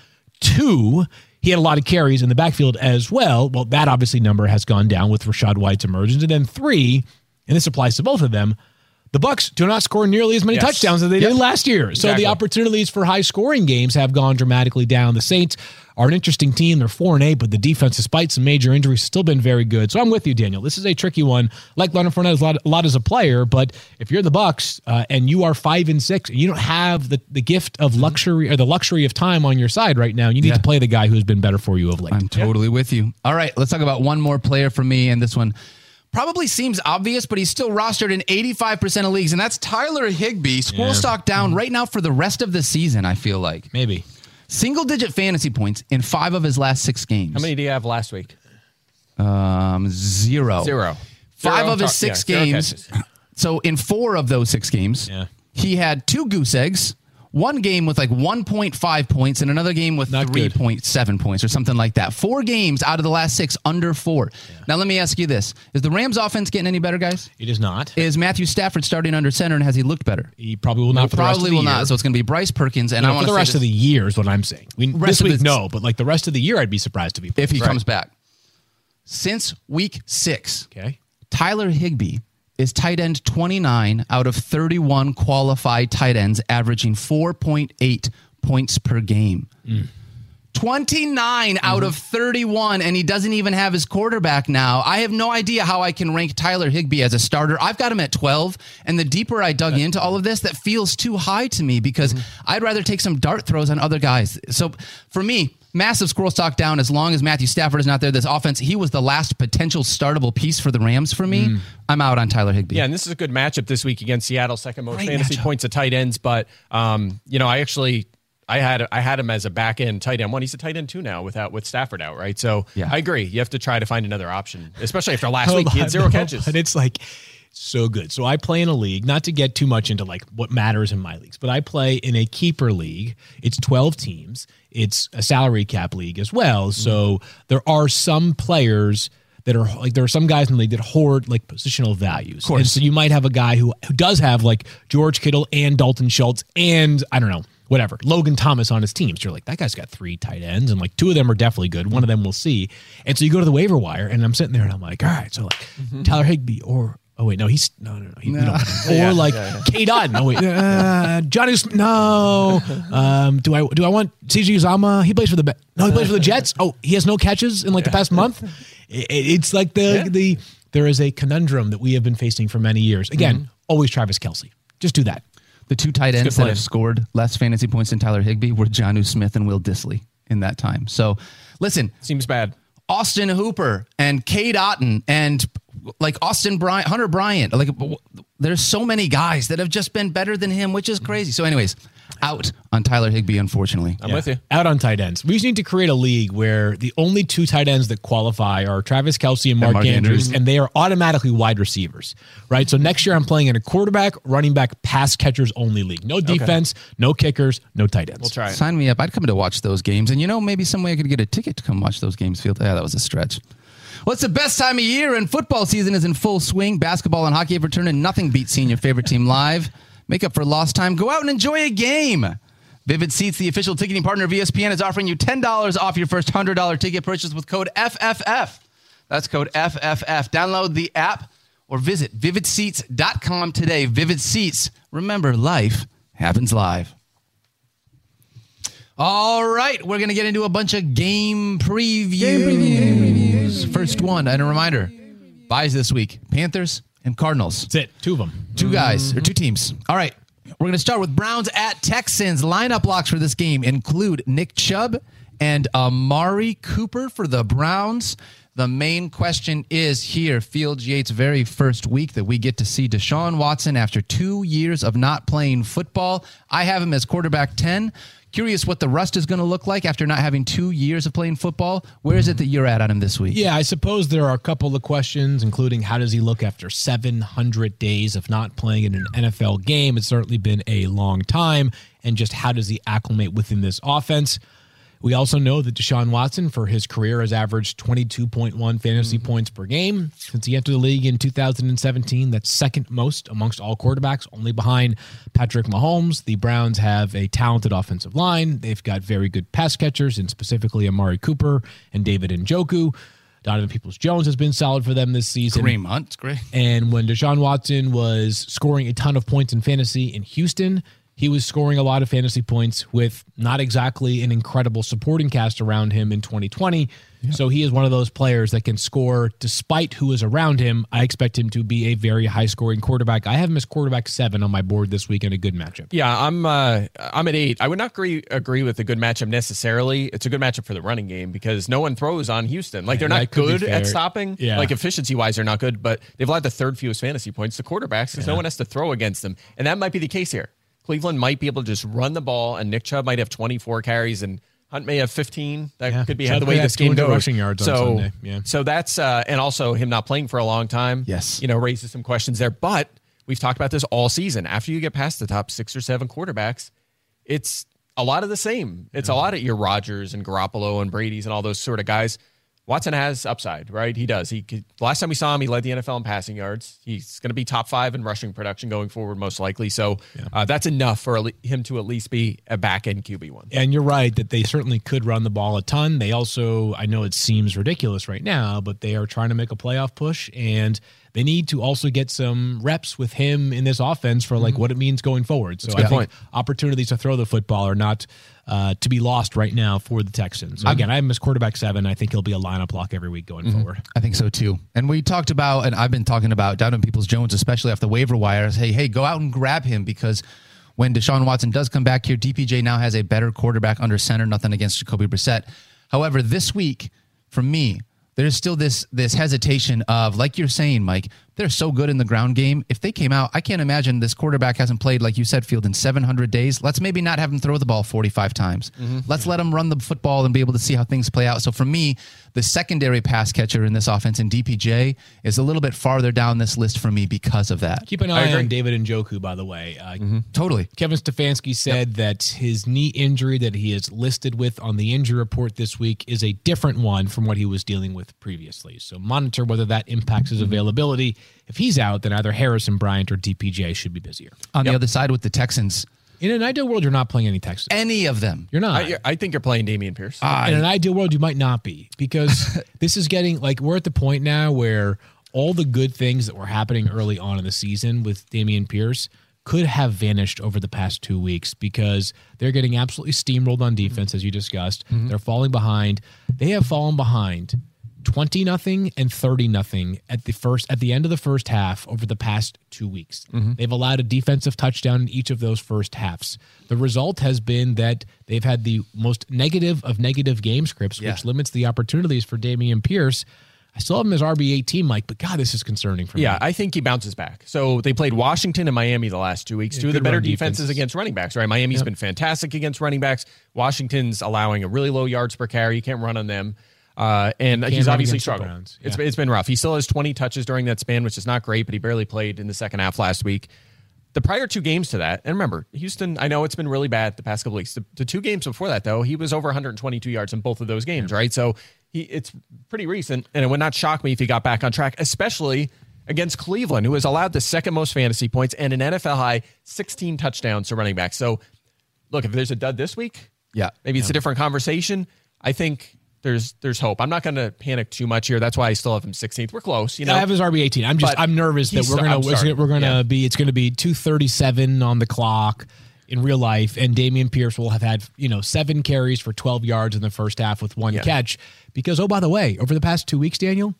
2, he had a lot of carries in the backfield as well. Well, that obviously number has gone down with Rashad White's emergence. And then 3, and this applies to both of them, the Bucks do not score nearly as many touchdowns as they did last year. So the opportunities for high-scoring games have gone dramatically down. The Saints are an interesting team. They're 4-8, but the defense, despite some major injuries, has still been very good. So I'm with you, Daniel. This is a tricky one. Like Leonard Fournette a lot as a player, but if you're the Bucks and you are 5-6, and you don't have the gift of luxury or the luxury of time on your side right now, you need to play the guy who's been better for you of late. I'm totally with you. All right, let's talk about one more player for me, and this one probably seems obvious, but he's still rostered in 85% of leagues, and that's Tyler Higbee. Squirrel stock down right now for the rest of the season, I feel like. Maybe. Single-digit fantasy points in 5 of his last 6 games. How many do you have last week? 0. 5 of his 6 0 games. catches. So in 4 of those 6 games, Yeah. he had 2 goose eggs, 1 game with like 1.5 points, and another game with Not good. 3.7 points or something like that. 4 games out of the last 6 under 4. Now let me ask you this: is the Rams' offense getting any better, guys? It is not. Is Matthew Stafford starting under center, and has he looked better? He probably will not for the rest of Probably the will year. not. So it's going to be Bryce Perkins, and No, I for want the to rest of the year is what I'm saying. This of week, the- no, but like the rest of the year, I'd be surprised if he if he plays. comes back. Since week 6, Okay. Tyler Higbee is tight end 29 out of 31 qualified tight ends, averaging 4.8 points per game. 29 out of 31, and he doesn't even have his quarterback now. I have no idea how I can rank Tyler Higbee as a starter. I've got him at 12, and the deeper I dug into all of this, that feels too high to me because I'd rather take some dart throws on other guys. So for me, massive squirrel stock down as long as Matthew Stafford is not there. This offense, he was the last potential startable piece for the Rams for me. I'm out on Tyler Higbee. Yeah, and this is a good matchup this week against Seattle, second most Great fantasy matchup. points of tight ends. But I had him as a back end tight end 1. He's a tight end 2 now with Stafford out, right? So Yeah. I agree. You have to try to find another option, especially after last Hold week. He on, had 0 no, catches. But it's like so good. So I play in a league, not to get too much into like what matters in my leagues, but I play in a keeper league. It's 12 teams. It's a salary cap league as well. So there are some players that are like, there are some guys in the league that hoard like positional values. Of course. And so you might have a guy who does have like George Kittle and Dalton Schultz and I don't know, whatever, Logan Thomas on his team. So you're like, that guy's got 3 tight ends, and like 2 of them are definitely good. One of them we'll see. And so you go to the waiver wire, and I'm sitting there, and I'm like, all right, so like Tyler Higbee or oh wait, no, he's no. We don't want him. Or like K. Dot. No wait, Johnny. No. Do I want CJ Uzomah? He plays for the he plays for the Jets. Oh, he has no catches in like the past month. It's like the there is a conundrum that we have been facing for many years. Again, always Travis Kelce. Just do that. The 2 tight ends that plan. have scored less fantasy points than Tyler Higbee were Jonnu Smith and Will Dissly in that time. So, listen, Seems bad. Austin Hooper and Cade Otton and like Hunter Bryant. Like, there's so many guys that have just been better than him, which is crazy. So, anyways, out on Tyler Higbee, unfortunately. I'm with you. Out on tight ends. We just need to create a league where the only 2 tight ends that qualify are Travis Kelce and Mark Andrews, and they are automatically wide receivers, right? So next year I'm playing in a quarterback, running back, pass catchers only league. No defense, no kickers, no tight ends. We'll try it. Sign me up. I'd come to watch those games. And, maybe some way I could get a ticket to come watch those games. Yeah, that was a stretch. Well, it's the best time of year, and football season is in full swing. Basketball and hockey have returned, and nothing beats seeing your favorite team live. Make up for lost time. Go out and enjoy a game. Vivid Seats, the official ticketing partner of ESPN, is offering you $10 off your first $100 ticket purchase with code FFF. That's code FFF. Download the app or visit vividseats.com today. Vivid Seats. Remember, life happens live. All right, we're going to get into a bunch of game previews. First one, and a reminder, buys this week, Panthers and Cardinals. That's it. 2 of them. 2 guys, or 2 teams. All right, we're going to start with Browns at Texans. Lineup locks for this game include Nick Chubb and Amari Cooper for the Browns. The main question is here, Fields Yates' very first week that we get to see Deshaun Watson after 2 years of not playing football. I have him as quarterback 10. Curious what the rust is going to look like after not having 2 years of playing football. Where is it that you're at on him this week? Yeah, I suppose there are a couple of questions, including how does he look after 700 days of not playing in an NFL game? It's certainly been a long time. And just how does he acclimate within this offense? We also know that Deshaun Watson, for his career, has averaged 22.1 fantasy points per game since he entered the league in 2017. That's second most amongst all quarterbacks, only behind Patrick Mahomes. The Browns have a talented offensive line. They've got very good pass catchers, and specifically Amari Cooper and David Njoku. Donovan Peoples-Jones has been solid for them this season. Kareem Hunt's great. And when Deshaun Watson was scoring a ton of points in fantasy in Houston, he was scoring a lot of fantasy points with not exactly an incredible supporting cast around him in 2020. So he is one of those players that can score despite who is around him. I expect him to be a very high-scoring quarterback. I have him as quarterback 7 on my board this week in a good matchup. Yeah, I'm at 8. I would not agree with a good matchup necessarily. It's a good matchup for the running game because no one throws on Houston. Like, they're not that could be good at fair. stopping. Yeah. Like, efficiency-wise, they're not good, but they've allowed the 3rd fewest fantasy points to quarterbacks because no one has to throw against them. And that might be the case here. Cleveland might be able to just run the ball, and Nick Chubb might have 24 carries and Hunt may have 15. That Yeah. could be Chubb the way could have this game 200 goes. rushing yards on Sunday. Yeah. So that's and also him not playing for a long time. Yes. Raises some questions there. But we've talked about this all season. After you get past the top 6 or 7 quarterbacks, it's a lot of the same. It's a lot of your Rodgers and Garoppolo and Brady's and all those sort of guys. Watson has upside, right? He does. Last time we saw him, he led the NFL in passing yards. He's going to be top 5 in rushing production going forward, most likely. So that's enough for him to at least be a back-end QB1. And you're right that they certainly could run the ball a ton. They also, I know it seems ridiculous right now, but they are trying to make a playoff push, and they need to also get some reps with him in this offense for what it means going forward. So I think opportunities to throw the football are not to be lost right now for the Texans. So again, I have him as quarterback 7. I think he'll be a lineup lock every week going forward. I think so too. And we talked about, and I've been talking about Donovan Peoples-Jones, especially off the waiver wire. Hey, go out and grab him, because when Deshaun Watson does come back here, DPJ now has a better quarterback under center. Nothing against Jacoby Brissett. However, this week, for me, there's still this hesitation of, like you're saying, Mike, they're so good in the ground game. If they came out, I can't imagine this quarterback hasn't played, like you said, Field, in 700 days. Let's maybe not have him throw the ball 45 times. Let's let him run the football and be able to see how things play out. So for me, the secondary pass catcher in this offense in DPJ is a little bit farther down this list for me because of that. Keep an eye on David Njoku, by the way. Totally. Kevin Stefanski said that his knee injury that he is listed with on the injury report this week is a different one from what he was dealing with previously. So monitor whether that impacts his availability. If he's out, then either Harrison Bryant or DPJ should be busier. On the other side with the Texans, In an ideal world, you're not playing any Texans. any of them. You're not. I think you're playing Dameon Pierce. In an ideal world, you might not be, because this is getting like, we're at the point now where all the good things that were happening early on in the season with Dameon Pierce could have vanished over the past 2 weeks, because they're getting absolutely steamrolled on defense, as you discussed. They're falling behind. They have fallen behind 20-0 and 30-0 at the end of the first half over the past 2 weeks. They've allowed a defensive touchdown in each of those first halves. The result has been that they've had the most negative of negative game scripts, which limits the opportunities for Dameon Pierce. I still have him as RB18, Mike, but God, this is concerning for me. Yeah, I think he bounces back. So they played Washington and Miami the last 2 weeks. Two of the better defenses against running backs, right? Miami's been fantastic against running backs. Washington's allowing a really low yards per carry. You can't run on them. And he's obviously struggled. It's been rough. He still has 20 touches during that span, which is not great, but he barely played in the second half last week. The prior 2 games to that, and remember, Houston, I know it's been really bad the past couple weeks. The 2 games before that, though, he was over 122 yards in both of those games, right? So it's pretty recent, and it would not shock me if he got back on track, especially against Cleveland, who has allowed the second most fantasy points and an NFL high 16 touchdowns to running backs. So, look, if there's a dud this week, maybe it's a different conversation. I think there's hope. I'm not going to panic too much here. That's why I still have him 16th. We're close. I have his RB18. I'm nervous that it's going to be 2:37 on the clock in real life, and Dameon Pierce will have had 7 carries for 12 yards in the first half with 1 catch. Because, oh, by the way, over the past 2 weeks, Daniel,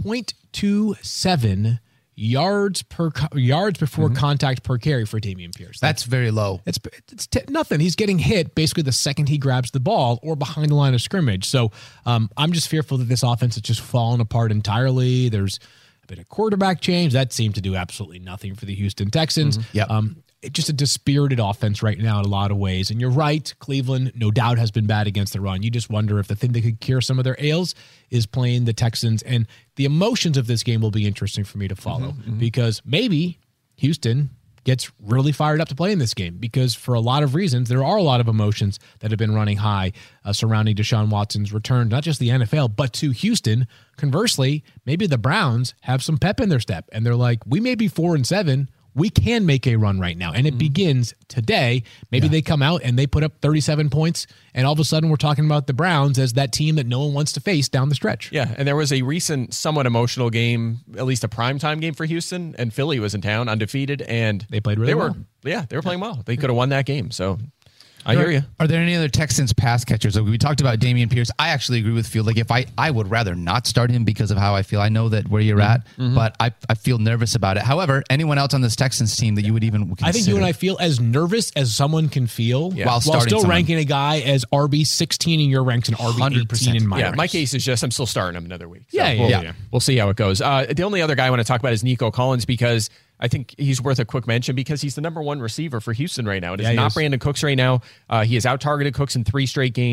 0.27 yards before contact per carry for Dameon Pierce. That's very low. It's nothing. He's getting hit basically the second he grabs the ball or behind the line of scrimmage. So I'm just fearful that this offense has just fallen apart entirely. There's a bit of quarterback change. That seemed to do absolutely nothing for the Houston Texans. Just a dispirited offense right now in a lot of ways. And you're right, Cleveland no doubt has been bad against the run. You just wonder if the thing that could cure some of their ails is playing the Texans. And the emotions of this game will be interesting for me to follow, because maybe Houston gets really fired up to play in this game, because for a lot of reasons, there are a lot of emotions that have been running high surrounding Deshaun Watson's return, not just the NFL, but to Houston. Conversely, maybe the Browns have some pep in their step, and they're like, we may be 4-7. We can make a run right now, and it begins today. Maybe they come out and they put up 37 points, and all of a sudden we're talking about the Browns as that team that no one wants to face down the stretch. Yeah, and there was a recent somewhat emotional game, at least a primetime game for Houston, and Philly was in town, undefeated, and they played really well. They were playing well. They could have won that game, so I hear you. Are there any other Texans pass catchers? We talked about Dameon Pierce. I actually agree with Field. Like, if I would rather not start him because of how I feel. I know that where you're at, but I feel nervous about it. However, anyone else on this Texans team that you would even consider? I think you and I feel as nervous as someone can feel while still ranking a guy as RB16 in your ranks and RB18 in my ranks. My case is just I'm still starting him another week. So Yeah. We'll see how it goes. The only other guy I want to talk about is Nico Collins, because I think he's worth a quick mention because he's the #1 receiver for Houston right now. It is not Brandon Cooks right now. He has out-targeted Cooks in 3 straight games.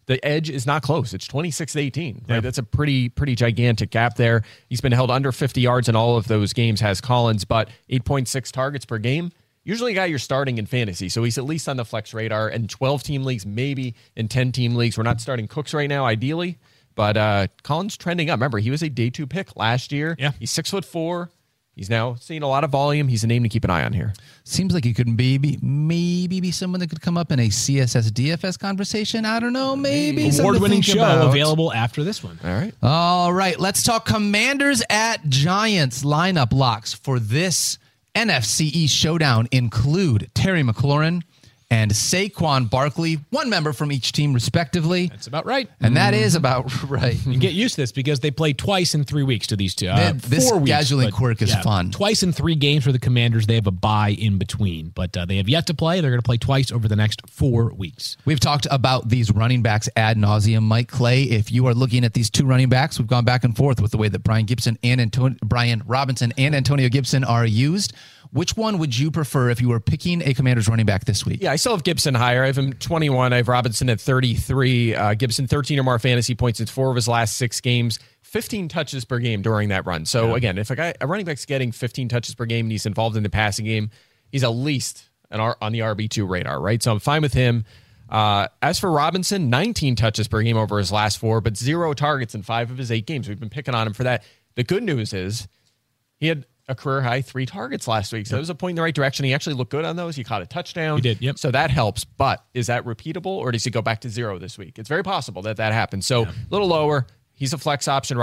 the edge is not close. It's 26-18. Right? That's a pretty gigantic gap there. He's been held under 50 yards in all of those games, has Collins, but 8.6 targets per game. Usually a guy you're starting in fantasy, so he's at least on the flex radar. In 12-team leagues, maybe in 10-team leagues. We're not starting Cooks right now, ideally, but Collins trending up. Remember, he was a day 2 pick last year. Yeah. He's 6'4". He's now seeing a lot of volume. He's a name to keep an eye on here. Seems like he could maybe be someone that could come up in a CSS DFS conversation. I don't know. Maybe something to Award-winning think show about. available after this one. All right. All right, let's talk Commanders at Giants. Lineup locks for this NFC East showdown include Terry McLaurin and Saquon Barkley, one member from each team respectively. That's about right. And that is about right. And get used to this because they play twice in 3 weeks to these two. This 4 weeks, scheduling but, quirk is fun. Twice in 3 games for the Commanders. They have a bye in between, but they have yet to play. They're going to play twice over the next 4 weeks. We've talked about these running backs ad nauseum. Mike Clay, if you are looking at these 2 running backs, we've gone back and forth with the way that Brian Robinson and Antonio Gibson are used. Which one would you prefer if you were picking a Commanders running back this week? Yeah, I still have Gibson higher. I have him 21. I have Robinson at 33. Gibson, 13 or more fantasy points in 4 of his last 6 games. 15 touches per game during that run. So, again, if a running back's getting 15 touches per game and he's involved in the passing game, he's at least on the RB2 radar, right? So I'm fine with him. As for Robinson, 19 touches per game over his last 4, but 0 targets in 5 of his 8 games. We've been picking on him for that. The good news is he had a career high 3 targets last week. So it was a point in the right direction. He actually looked good on those. He caught a touchdown. He did, yep. So that helps. But is that repeatable or does he go back to 0 this week? It's very possible that happens. So a little lower. He's a flex option.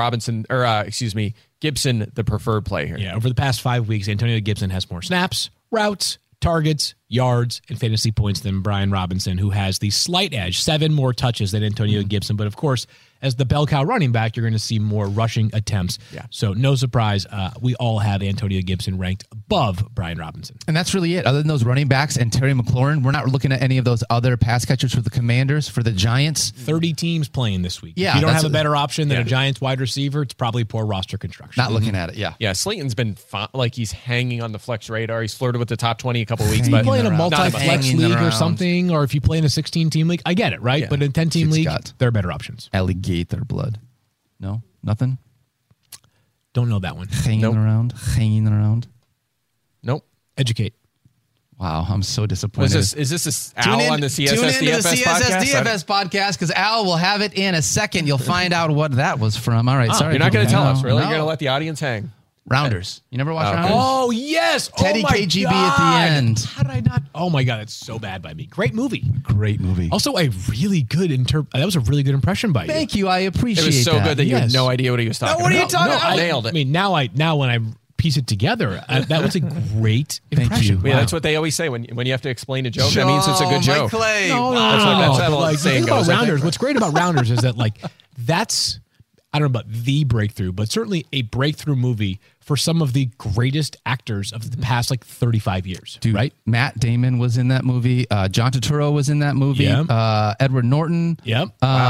Gibson, the preferred play here. Yeah, over the past 5 weeks, Antonio Gibson has more snaps, routes, targets, yards, and fantasy points than Brian Robinson, who has the slight edge, 7 more touches than Antonio Gibson. But of course, as the bell cow running back, you're going to see more rushing attempts. Yeah. So no surprise, we all have Antonio Gibson ranked above Brian Robinson. And that's really it. Other than those running backs and Terry McLaurin, we're not looking at any of those other pass catchers for the Commanders, for the Giants. 30 teams playing this week. Yeah, if you don't that's have a better option than yeah. a Giants wide receiver, it's probably poor roster construction. Not looking at it, yeah. Yeah, Slayton's been like he's hanging on the flex radar. He's flirted with the top 20 a couple of weeks. If you But play in a around. multi-flex Hanging league around. or something, or if you play in a 16-team league, I get it, right? Yeah. But in a 10-team It's league, got- there are better options. Alligator blood. No? Nothing? Don't know that one. Hanging Nope. around. nope. Educate. Wow, I'm so disappointed. Is this Al on the CSS tune into DFS the CSS podcast? DFS podcast because Al will have it in a second. You'll find out what that was from. All right, sorry. You're not going to tell us, really? No. You're going to let the audience hang. Rounders. You never watched Okay. Rounders? Oh, yes. Teddy oh my KGB God. at the end. How did I not? Oh, my God. It's so bad by me. Great movie. Great movie. Also, a really good that was a really good impression by you. Thank you. I appreciate It was so good that you had Yes. no idea what he was talking what are you about. talking about? Nailed it. I mean, now when I piece it together, that was a great impression. you. Yeah, Wow. that's what they always say when you have to explain a joke. That means it's a good Mike joke. Clay. No, That's how the Like, the saying thing about goes, I think. Rounders, what's great about Rounders is that that's I don't know about the breakthrough, but certainly a breakthrough movie for some of the greatest actors of the past 35 years. Dude, right? Matt Damon was in that movie. John Turturro was in that movie. Yeah. Edward Norton. Yep.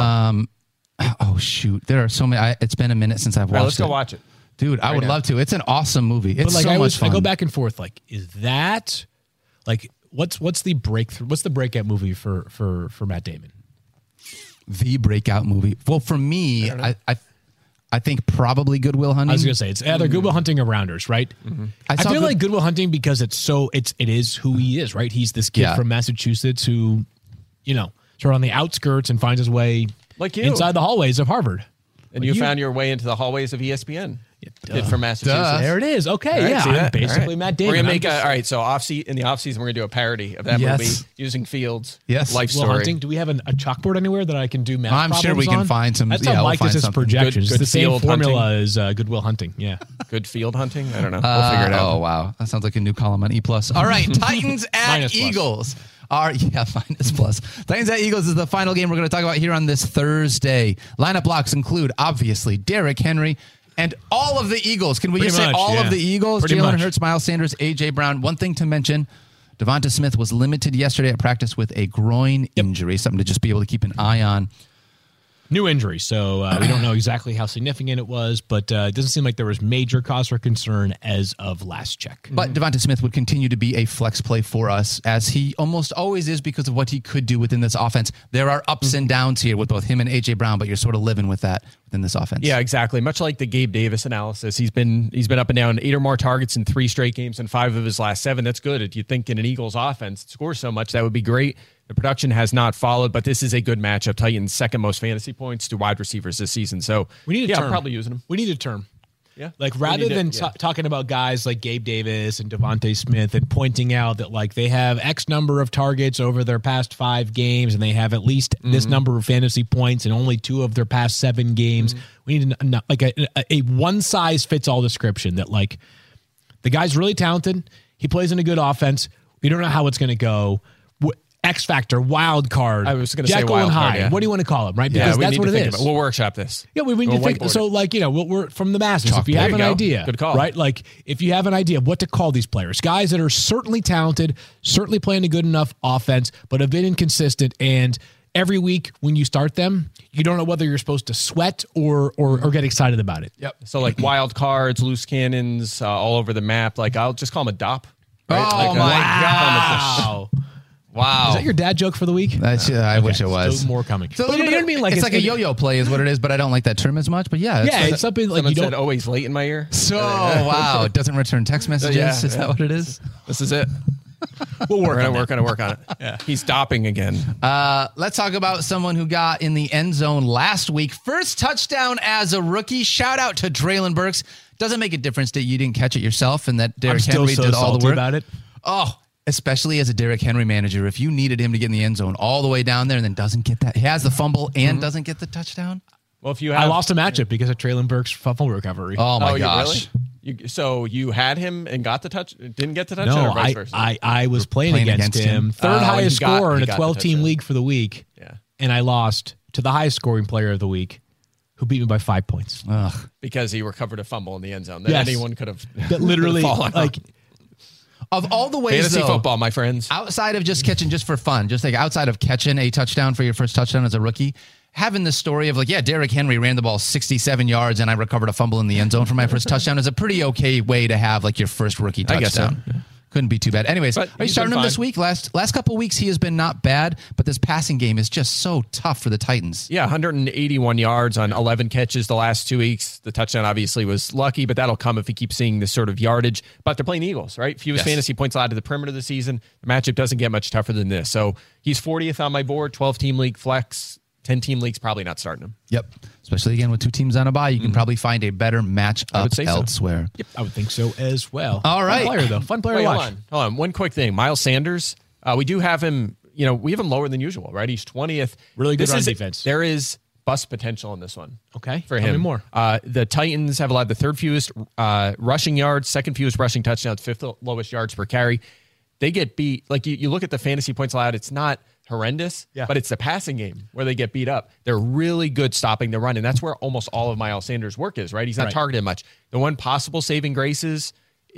Oh, shoot. There are so many. It's been a minute since I've All right, watched let's go it. watch it. Dude, I would love to. It's an awesome movie. It's But so much fun. I go back and forth. Is that what's the breakthrough? What's the breakout movie for Matt Damon? The breakout movie. Well, for me, I think probably Good Will Hunting. I was gonna say it's either Good Will Hunting or Rounders, right? I saw feel like Good Will Hunting because it is who he is, right? He's this kid Yeah. from Massachusetts who, sort of on the outskirts and finds his way Like you. inside the hallways of Harvard. And you found your way into the hallways of ESPN. Kid from Massachusetts. Duh. There it is. Okay, All right, yeah, see I'm that? basically All right. Matt Damon. We're gonna I'm make just- all right. So in the off season, we're gonna do a parody of that Yes. movie using Fields. Yes. life Will story. Hunting. Do we have a chalkboard anywhere that I can do math? I'm sure we problems can on? find some- That's yeah, how we'll Mike find does his something. projections. Good It's the same field formula hunting. as Good Will Hunting. Yeah. Good field hunting. I don't know. We'll figure it out. Oh, wow. That sounds like a new column on E+. All right, Titans at Minus plus. Eagles. Minus plus. Titans at Eagles is the final game we're going to talk about here on this Thursday. Lineup blocks include, obviously, Derrick Henry and all of the Eagles. Can we Pretty just say much, all yeah. of the Eagles? Pretty Jalen much. Hurts, Miles Sanders, A.J. Brown. One thing to mention, Devonta Smith was limited yesterday at practice with a groin injury, something to just be able to keep an eye on. New injury, so we don't know exactly how significant it was, but it doesn't seem like there was major cause for concern as of last check. But Devonta Smith would continue to be a flex play for us, as he almost always is because of what he could do within this offense. There are ups and downs here with both him and A.J. Brown, but you're sort of living with that within this offense. Yeah, exactly. Much like the Gabe Davis analysis, he's been up and down 8 or more targets in 3 straight games and 5 of his last 7. That's good. If you think in an Eagles offense it scores so much, that would be great. The production has not followed, but this is a good matchup. Titans second most fantasy points to wide receivers this season. So We need a term. I'm probably using them. We need a term. Yeah, Like rather than talking about guys like Gabe Davis and Devontae Smith and pointing out that like they have X number of targets over their past 5 games and they have at least this number of fantasy points and only 2 of their past 7 games. We need like a one size fits all description that like the guy's really talented. He plays in a good offense. We don't know how it's going to go. X factor, wild card. I was going to say Jekyll wild and card. Hyde. Yeah. What do you want to call him? Right? Yeah, Because we that's need what to it think is. about. We'll workshop this. Yeah, we need to We'll think. whiteboard So, it. like, we're from the masses. If you There have you an go. idea, Good call. right? Like, if you have an idea of what to call these players, guys that are certainly talented, certainly playing a good enough offense, but have been inconsistent, and every week when you start them, you don't know whether you're supposed to sweat or get excited about it. Yep. So like wild cards, loose cannons, all over the map. Like I'll just call him a DOP. Right? Oh, Like, my Wow. Wow. Is that your dad joke for the week? That's, I wish it was. Still more coming. So But you know what I mean? Like it's like a yo-yo play is what it is, but I don't like that term as much. But yeah. Yeah, it's something like Someone you said don't. always late in my ear. So, wow. It doesn't return text messages. Yeah, Is that what it is? This is it. We'll We're gonna work on it. Yeah. He's dopping again. Let's talk about someone who got in the end zone last week. First touchdown as a rookie. Shout out to Traylon Burks. Doesn't make a difference that you didn't catch it yourself and that Derrick still Henry so did all the salty work. about it. Oh, especially as a Derrick Henry manager, if you needed him to get in the end zone all the way down there and then doesn't get that, he has the fumble and doesn't get the touchdown. Well, if you have, I lost a matchup because of Traylon Burks' fumble recovery. Oh my you gosh. really? So you had him and got the touch, didn't get the touchdown, No, or vice versa? I was playing against him. Third Oh, highest he got- scorer in he a got the 12-team touchdown. league for the week. Yeah. And I lost to the highest scoring player of the week, who beat me by 5 points. Ugh. Because he recovered a fumble in the end zone that Yes. anyone could have. That literally, fallen on. like, Of all the ways, Fantasy though, football, my friends. outside of just catching just for fun, just like outside of catching a touchdown for your first touchdown as a rookie, having the story of like, yeah, Derrick Henry ran the ball 67 yards and I recovered a fumble in the end zone for my first touchdown is a pretty okay way to have like your first rookie touchdown. I guess so. Couldn't be too bad. Anyways, But are you he's starting been him this fine. week? Last couple weeks he has been not bad, but this passing game is just so tough for the Titans. Yeah, 181 yards on 11 catches the last 2 weeks. The touchdown obviously was lucky, but that'll come if he keeps seeing this sort of yardage. But they're playing the Eagles, right? Fewest Yes. fantasy points allowed to the perimeter of the season. The matchup doesn't get much tougher than this. So he's 40th on my board, 12-team league flex, 10-team leagues, probably not starting him. Yep. Especially again with 2 teams on a bye, you can probably find a better match would up say so. elsewhere. yep, I would think so as well. All right. Fun player, though. Fun player Wait, to hold watch. on. One quick thing. Miles Sanders, we do have him, we have him lower than usual, right? He's 20th. Really good This run is- defense. There is bust potential in this one. Okay. For Tell him. me more. The Titans have allowed the 3rd fewest rushing yards, 2nd fewest rushing touchdowns, 5th lowest yards per carry. They get beat. Like you look at the fantasy points allowed, it's not horrendous, Yeah. but it's the passing game where they get beat up. They're really good stopping the run, and that's where almost all of Miles Sanders' work is, right? He's not Right. targeted much. The one possible saving grace is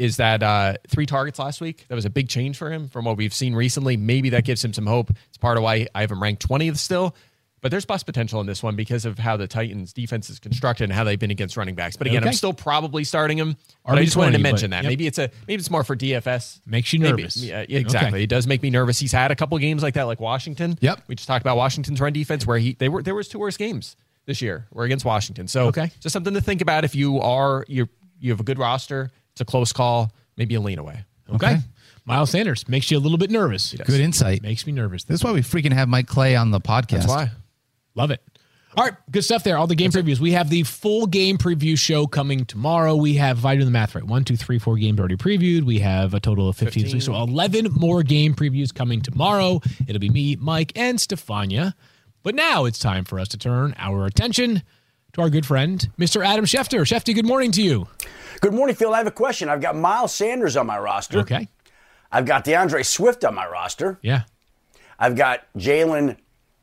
that 3 targets last week. That was a big change for him from what we've seen recently. Maybe that gives him some hope. It's part of why I have him ranked 20th still. But there's bust potential in this one because of how the Titans' defense is constructed and how they've been against running backs. But again, Okay. I'm still probably starting him. But I just wanted to RB20, mention but- that. yep. Maybe it's more for DFS. Makes you Maybe. nervous. Yeah, exactly. Okay. It does make me nervous. He's had a couple games like that, like Washington. Yep. We just talked about Washington's run defense where there was 2 worst games this year were against Washington. So Okay. just something to think about if you have a good roster. It's a close call. Maybe a lean away. Okay. Miles Sanders makes you a little bit nervous. Good insight. Makes me nervous. This is why we freaking have Mike Clay on the podcast. That's why. Love it. All right, good stuff there. All the game previews. We have the full game preview show coming tomorrow. We have, if I do the math right, 1, 2, 3, 4 games already previewed. We have a total of 15. So 11 more game previews coming tomorrow. It'll be me, Mike, and Stefania. But now it's time for us to turn our attention to our good friend, Mr. Adam Schefter. Schefter, good morning to you. Good morning, Phil. I have a question. I've got Miles Sanders on my roster. Okay. I've got DeAndre Swift on my roster. Yeah. I've got Jalen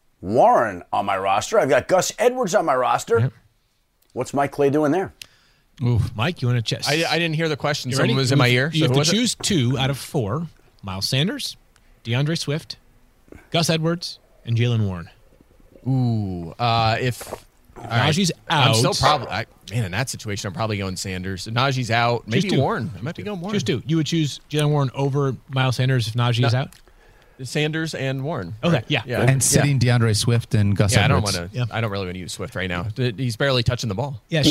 Warren on my roster. I've got Gus Edwards on my roster. Yep. What's Mike Clay doing there? Oof. Mike, you want to check? I didn't hear the question. You Someone ready? was in my ear. You have what- to choose 2 out of 4. Miles Sanders, DeAndre Swift, Gus Edwards, and Jalen Warren. If Najee's out. I'm still probably in that situation. I'm probably going Sanders. If Najee's out, maybe Warren. I might be going Warren. Just two. You would choose Jalen Warren over Miles Sanders if Najee is out? Sanders and Warren. Okay, yeah. And sitting DeAndre Swift and Gus Yeah, Edwards. I don't really want to use Swift right now. He's barely touching the ball. Yeah,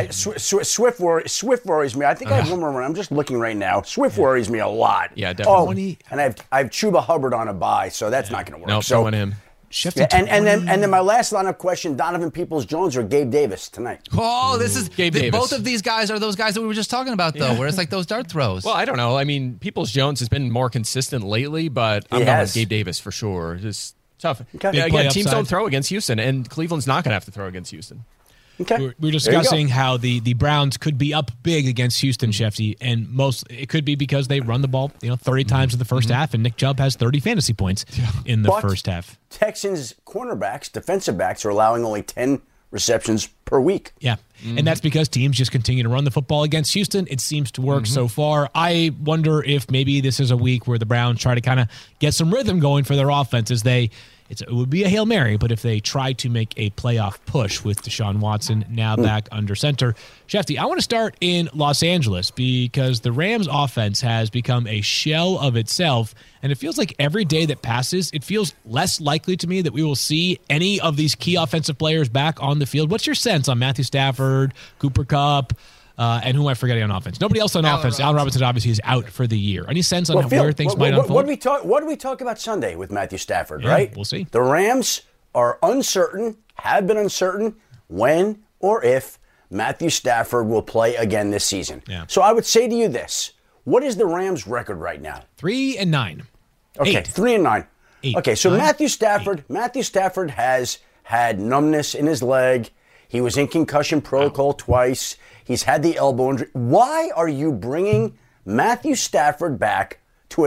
Swift worries me. I think I have one more. I'm just looking right now. Swift worries me a lot. Yeah, definitely. Oh, and I have Chuba Hubbard on a bye, so that's not going to work. No, so don't want him. Yeah, and then my last lineup question: Donovan Peoples-Jones or Gabe Davis tonight? Oh, this is Gabe Davis. Both of these guys are those guys that we were just talking about, though, where it's like those dart throws. Well, I don't know. I mean, Peoples-Jones has been more consistent lately, but I'm going with Gabe Davis for sure. It's tough. Okay. Big Yeah, play again, teams upside. don't throw against Houston, and Cleveland's not going to have to throw against Houston. Okay. We were There you discussing go. how the Browns could be up big against Houston, Shefty, and it could be because they run the ball 30 times in the first half, and Nick Chubb has 30 fantasy points in the But first half. Texans cornerbacks, defensive backs, are allowing only 10 receptions per week. Yeah, and that's because teams just continue to run the football against Houston. It seems to work so far. I wonder if maybe this is a week where the Browns try to kind of get some rhythm going for their offense as it would be a Hail Mary, but if they try to make a playoff push with Deshaun Watson now back under center. Shefty, I want to start in Los Angeles because the Rams offense has become a shell of itself, and it feels like every day that passes, it feels less likely to me that we will see any of these key offensive players back on the field. What's your sense on Matthew Stafford, Cooper Kupp, and who am I forgetting on offense? Nobody else on offense. Allen Robinson obviously is out for the year. Any sense on where things might unfold? What did we talk about Sunday with Matthew Stafford, right? We'll see. The Rams are uncertain, have been uncertain, when or if Matthew Stafford will play again this season. Yeah. So I would say to you this. What is the Rams' record right now? 3-9. Okay, 8. 3-9. 8. Okay, so 9. Matthew Stafford has had numbness in his leg. He was in concussion protocol twice. He's had the elbow injury. Why are you bringing Matthew Stafford back to a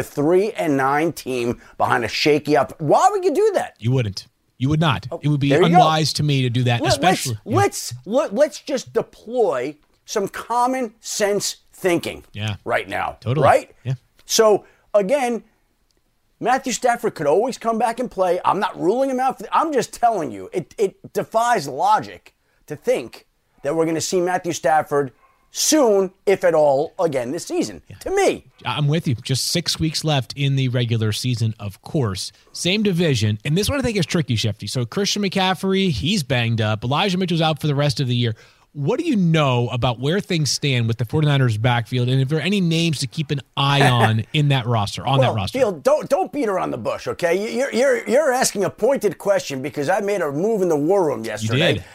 3-9 team behind a shaky up? Why would you do that? You wouldn't. You would not. It would be there you unwise to me to do that, especially. Let's just deploy some common sense thinking right now. Totally. Right? Yeah. So, again, Matthew Stafford could always come back and play. I'm not ruling him out. I'm just telling you, it defies logic to think that we're going to see Matthew Stafford soon, if at all, again this season. To me. I'm with you. Just 6 weeks left in the regular season, of course. Same division. And this one I think is tricky, Shefty. So Christian McCaffrey, he's banged up. Elijah Mitchell's out for the rest of the year. What do you know about where things stand with the 49ers backfield, and if there are any names to keep an eye on in that roster, that roster? Phil, don't beat around the bush, okay? You're asking a pointed question because I made a move in the war room yesterday. You did.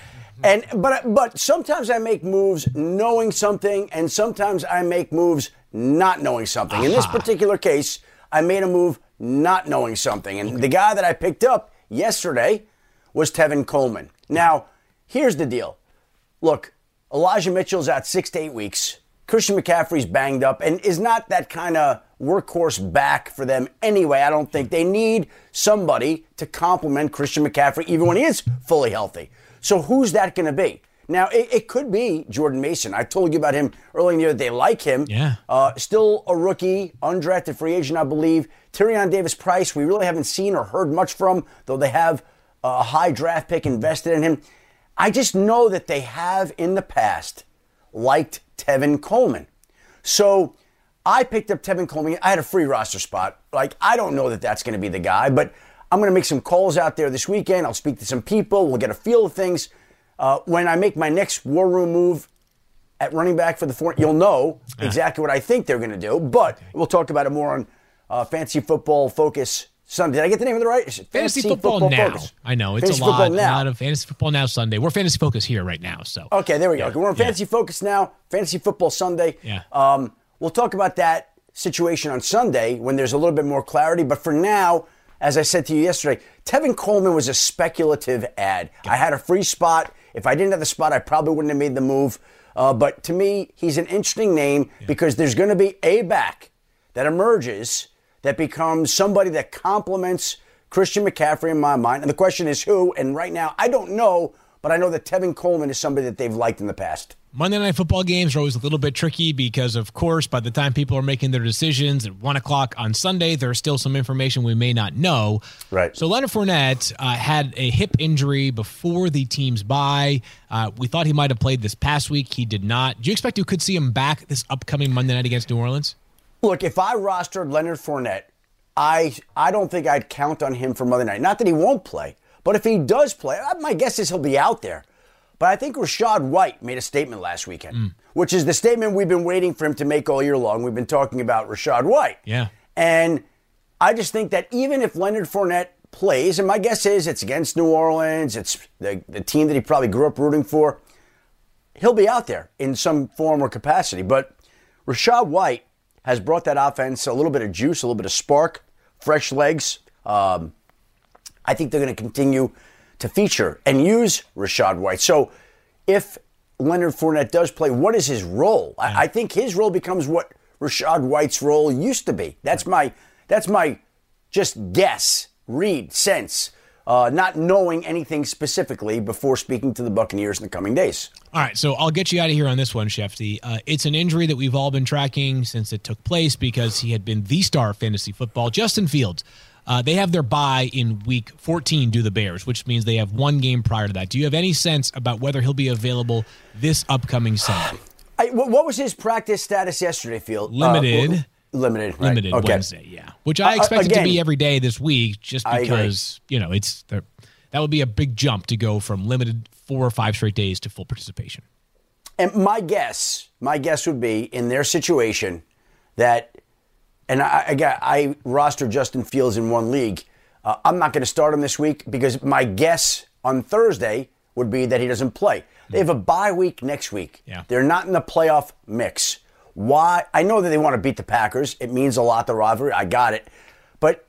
But sometimes I make moves knowing something, and sometimes I make moves not knowing something. In this particular case, I made a move not knowing something. And the guy that I picked up yesterday was Tevin Coleman. Now, here's the deal. Look, Elijah Mitchell's out 6 to 8 weeks. Christian McCaffrey's banged up and is not that kind of workhorse back for them anyway. I don't think they need somebody to complement Christian McCaffrey even when he is fully healthy. So who's that going to be? Now, it could be Jordan Mason. I told you about him earlier in the year. They like him. Yeah. Still a rookie, undrafted free agent, I believe. Tyrion Davis-Price, we really haven't seen or heard much from, though they have a high draft pick invested in him. I just know that they have in the past liked Tevin Coleman. So I picked up Tevin Coleman. I had a free roster spot. I don't know that that's going to be the guy, but I'm going to make some calls out there this weekend. I'll speak to some people. We'll get a feel of things. When I make my next war room move at running back for the four, you'll know exactly what I think they're going to do. But we'll talk about it more on Fantasy Football Focus Sunday. Did I get the name of the right? Fantasy Football Now. Focus. I know. It's Fantasy a lot. Football A Now. lot of Fantasy Football Now Sunday. We're Fantasy Focus here right now. So Okay, there we go. We're on Fantasy Focus now. Fantasy Football Sunday. Yeah. We'll talk about that situation on Sunday when there's a little bit more clarity. But for now, as I said to you yesterday, Tevin Coleman was a speculative ad. I had a free spot. If I didn't have the spot, I probably wouldn't have made the move. But to me, he's an interesting name because there's going to be a back that emerges that becomes somebody that complements Christian McCaffrey in my mind. And the question is who? And right now, I don't know, but I know that Tevin Coleman is somebody that they've liked in the past. Monday Night Football games are always a little bit tricky because, of course, by the time people are making their decisions at 1 o'clock on Sunday, there's still some information we may not know. Right. So Leonard Fournette had a hip injury before the team's bye. We thought he might have played this past week. He did not. Do you expect you could see him back this upcoming Monday night against New Orleans? Look, if I rostered Leonard Fournette, I don't think I'd count on him for Monday night. Not that he won't play, but if he does play, my guess is he'll be out there. But I think Rachaad White made a statement last weekend, which is the statement we've been waiting for him to make all year long. We've been talking about Rachaad White. Yeah. And I just think that even if Leonard Fournette plays, and my guess is it's against New Orleans, it's the team that he probably grew up rooting for, he'll be out there in some form or capacity. But Rachaad White has brought that offense a little bit of juice, a little bit of spark, fresh legs. I think they're going to continue to feature and use Rachaad White. So if Leonard Fournette does play, what is his role? I think his role becomes what Rachaad White's role used to be. That's my just guess, read, sense, not knowing anything specifically before speaking to the Buccaneers in the coming days. All right, so I'll get you out of here on this one, Shefty. It's an injury that we've all been tracking since it took place because he had been the star of fantasy football. Justin Fields. They have their bye in week 14, do the Bears, which means they have one game prior to that. Do you have any sense about whether he'll be available this upcoming Sunday? What was his practice status yesterday, Field? Limited. Limited, right. Limited Okay. Wednesday, yeah. Which I expect it to again, be every day this week just I agree. because, that would be a big jump to go from limited 4 or 5 straight days to full participation. And my guess would be in their situation that, and I rostered Justin Fields in one league. I'm not going to start him this week because my guess on Thursday would be that he doesn't play. They have a bye week next week. Yeah. They're not in the playoff mix. Why? I know that they want to beat the Packers. It means a lot, the rivalry. I got it. But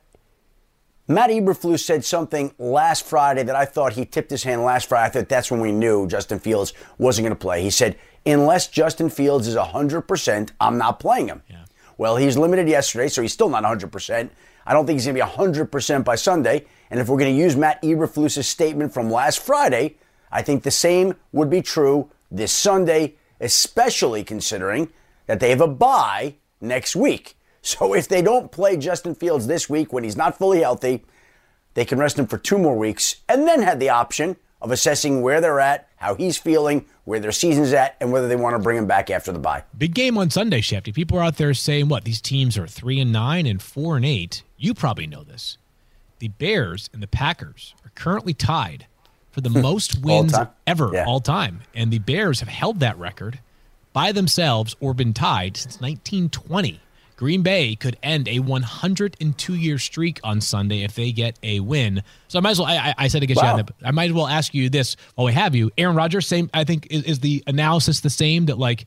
Matt Eberflus said something last Friday that I thought he tipped his hand last Friday. I thought that's when we knew Justin Fields wasn't going to play. He said, unless Justin Fields is 100%, I'm not playing him. Yeah. Well, he's limited yesterday, so he's still not 100%. I don't think he's going to be 100% by Sunday. And if we're going to use Matt Eberflus's statement from last Friday, I think the same would be true this Sunday, especially considering that they have a bye next week. So if they don't play Justin Fields this week when he's not fully healthy, they can rest him for 2 more weeks and then have the option of assessing where they're at, how he's feeling, where their season's at, and whether they want to bring him back after the bye. Big game on Sunday, Shefty. People are out there saying, these teams are 3-9 and 4-8. You probably know this. The Bears and the Packers are currently tied for the most wins ever, all time. And the Bears have held that record by themselves or been tied since 1920. Green Bay could end a 102-year streak on Sunday if they get a win. So I might as well, I said against you, I might as well ask you this while we have you. Aaron Rodgers, same, I think, is the analysis the same that we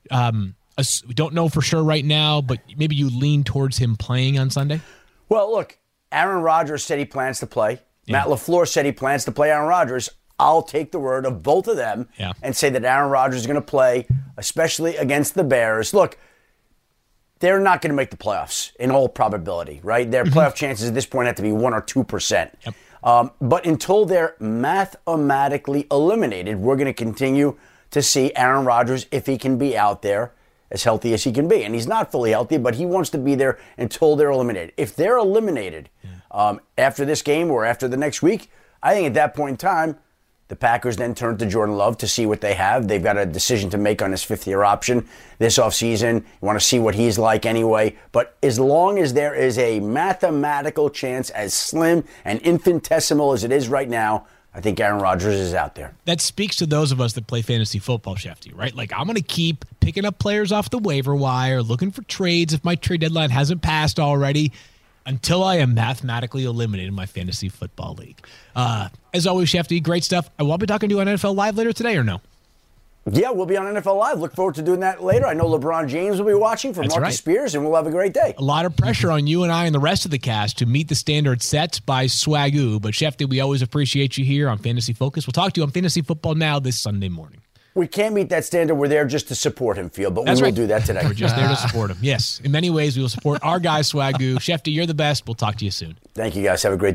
don't know for sure right now, but maybe you lean towards him playing on Sunday? Well, look, Aaron Rodgers said he plans to play. Yeah. Matt LaFleur said he plans to play Aaron Rodgers. I'll take the word of both of them and say that Aaron Rodgers is going to play, especially against the Bears. Look, they're not going to make the playoffs in all probability, right? Their playoff chances at this point have to be 1 or 2%. Yep. But until they're mathematically eliminated, we're going to continue to see Aaron Rodgers, if he can be out there, as healthy as he can be. And he's not fully healthy, but he wants to be there until they're eliminated. If they're eliminated after this game or after the next week, I think at that point in time, the Packers then turn to Jordan Love to see what they have. They've got a decision to make on his 5th-year option this offseason. You want to see what he's like anyway. But as long as there is a mathematical chance, as slim and infinitesimal as it is right now, I think Aaron Rodgers is out there. That speaks to those of us that play fantasy football, Shefty, right? Like, I'm going to keep picking up players off the waiver wire, looking for trades if my trade deadline hasn't passed already, until I am mathematically eliminated in my fantasy football league. As always, Shefty, great stuff. I will be talking to you on NFL Live later today, or no? Yeah, we'll be on NFL Live. Look forward to doing that later. I know LeBron James will be watching for Marcus Spears, and we'll have a great day. A lot of pressure on you and I and the rest of the cast to meet the standard set by Swagoo. But, Shefty, we always appreciate you here on Fantasy Focus. We'll talk to you on Fantasy Football Now this Sunday morning. We can't meet that standard. We're there just to support him, Field, but we will do that today. We're just there to support him. Yes, in many ways, we will support our guy, Swagoo. Shefty, you're the best. We'll talk to you soon. Thank you, guys. Have a great day.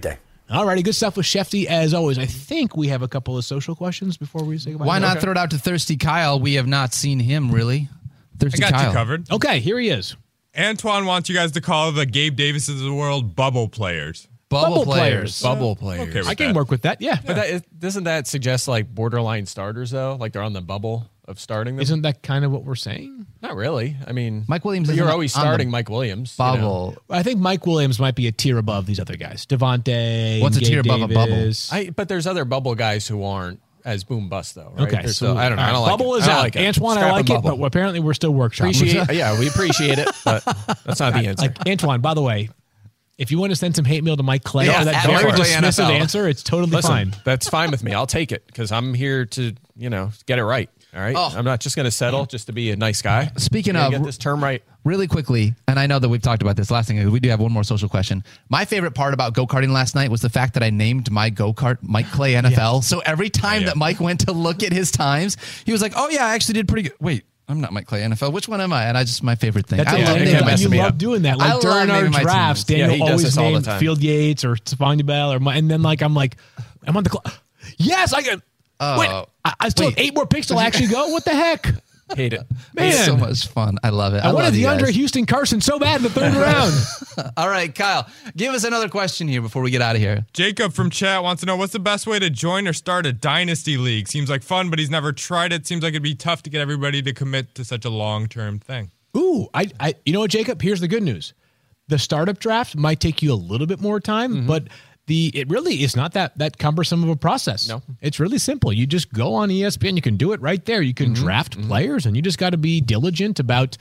All righty, good stuff with Shefty as always. I think we have a couple of social questions before we say goodbye. Why not throw it out to Thirsty Kyle? We have not seen him really. Thirsty I got Kyle. you covered. Okay, here he is. Antoine wants you guys to call the Gabe Davises of the world bubble players. Bubble Bubble players. Bubble players. Okay, with I can that. work with that. Yeah. But doesn't that suggest like borderline starters though? Like they're on the bubble of starting them? Isn't that kind of what we're saying? Not really. I mean, Mike Williams but isn't you're always on the starting Mike Williams. you know. Bubble. I think Mike Williams might be a tier above these other guys. Devontae. What's a Gabe tier above a bubble? Davis. But there's other bubble guys who aren't as boom bust though. Right? Okay, There's so still- I don't know. I don't like bubble it. is I don't out. like it. Antoine, I Scrap like a it, bubble. but apparently we're still workshopping. Yeah, we appreciate it, but that's not the answer. Like Antoine, by the way, if you want to send some hate mail to Mike Clay Yeah, for that at very Mike Clay dismissive NFL. answer, it's totally Listen, fine. that's fine with me. I'll take it because I'm here to, get it right. All right. Oh. I'm not just going to settle just to be a nice guy. Speaking I'm gonna of- get this term right. Really quickly, and I know that we've talked about this. Last thing is we do have one more social question. My favorite part about go-karting last night was the fact that I named my go-kart Mike Clay NFL. So every time that Mike went to look at his times, he was like, "Oh yeah, I actually did pretty good." Wait, I'm not Mike Clay NFL. Which one am I? And my favorite thing. That's I it. love And naming it my messes you me love up. doing that. I Like love during our naming my drafts, teams. Yeah, Daniel he does always this all the named time. Field Yates or Stefania Bell, and then like I'm on the clock. Yes, I can. Wait, I still have 8 more picks to actually go. What the heck? Hate it. Man, It's so much fun. I love it. I wanted love you DeAndre guys. Houston Carson so bad in the 3rd round. All right, Kyle, give us another question here before we get out of here. Jacob from chat wants to know what's the best way to join or start a dynasty league. Seems like fun, but he's never tried it. Seems like it'd be tough to get everybody to commit to such a long-term thing. Ooh, I you know what, Jacob? Here's the good news. The startup draft might take you a little bit more time, but it really is not that cumbersome of a process. No. It's really simple. You just go on ESPN. You can do it right there. You can draft players, and you just got to be diligent about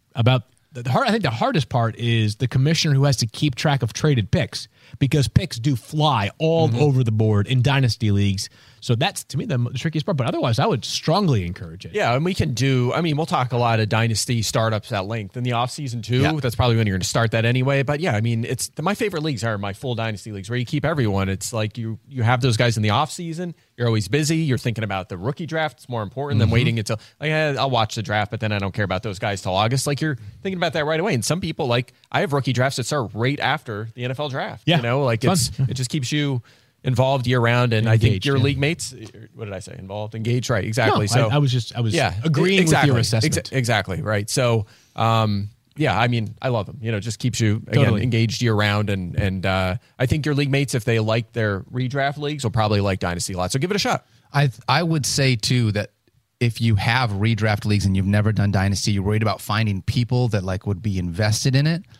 the hard. I think the hardest part is the commissioner who has to keep track of traded picks because picks do fly all over the board in dynasty leagues. So that's, to me, the trickiest part. But otherwise, I would strongly encourage it. Yeah, and we'll talk a lot of dynasty startups at length in the offseason too. Yeah. That's probably when you're going to start that anyway. But yeah, I mean, my favorite leagues are my full dynasty leagues where you keep everyone. It's like you have those guys in the offseason. You're always busy. You're thinking about the rookie draft. It's more important than waiting until, I'll watch the draft, but then I don't care about those guys till August. Like you're thinking about that right away. And some people, like I have rookie drafts that start right after the NFL draft. Yeah. Like Fun. it just keeps you involved year round. And I think Engaged, your yeah. league mates, what did I say? Involved, engaged, right? Exactly. No, I was agreeing exactly. with your assessment. Exactly, right. So, yeah, I mean, I love them. Just keeps you, again, Totally. engaged year round. And I think your league mates, if they like their redraft leagues, will probably like Dynasty a lot. So give it a shot. I would say too that if you have redraft leagues and you've never done dynasty, you're worried about finding people that like would be invested in it.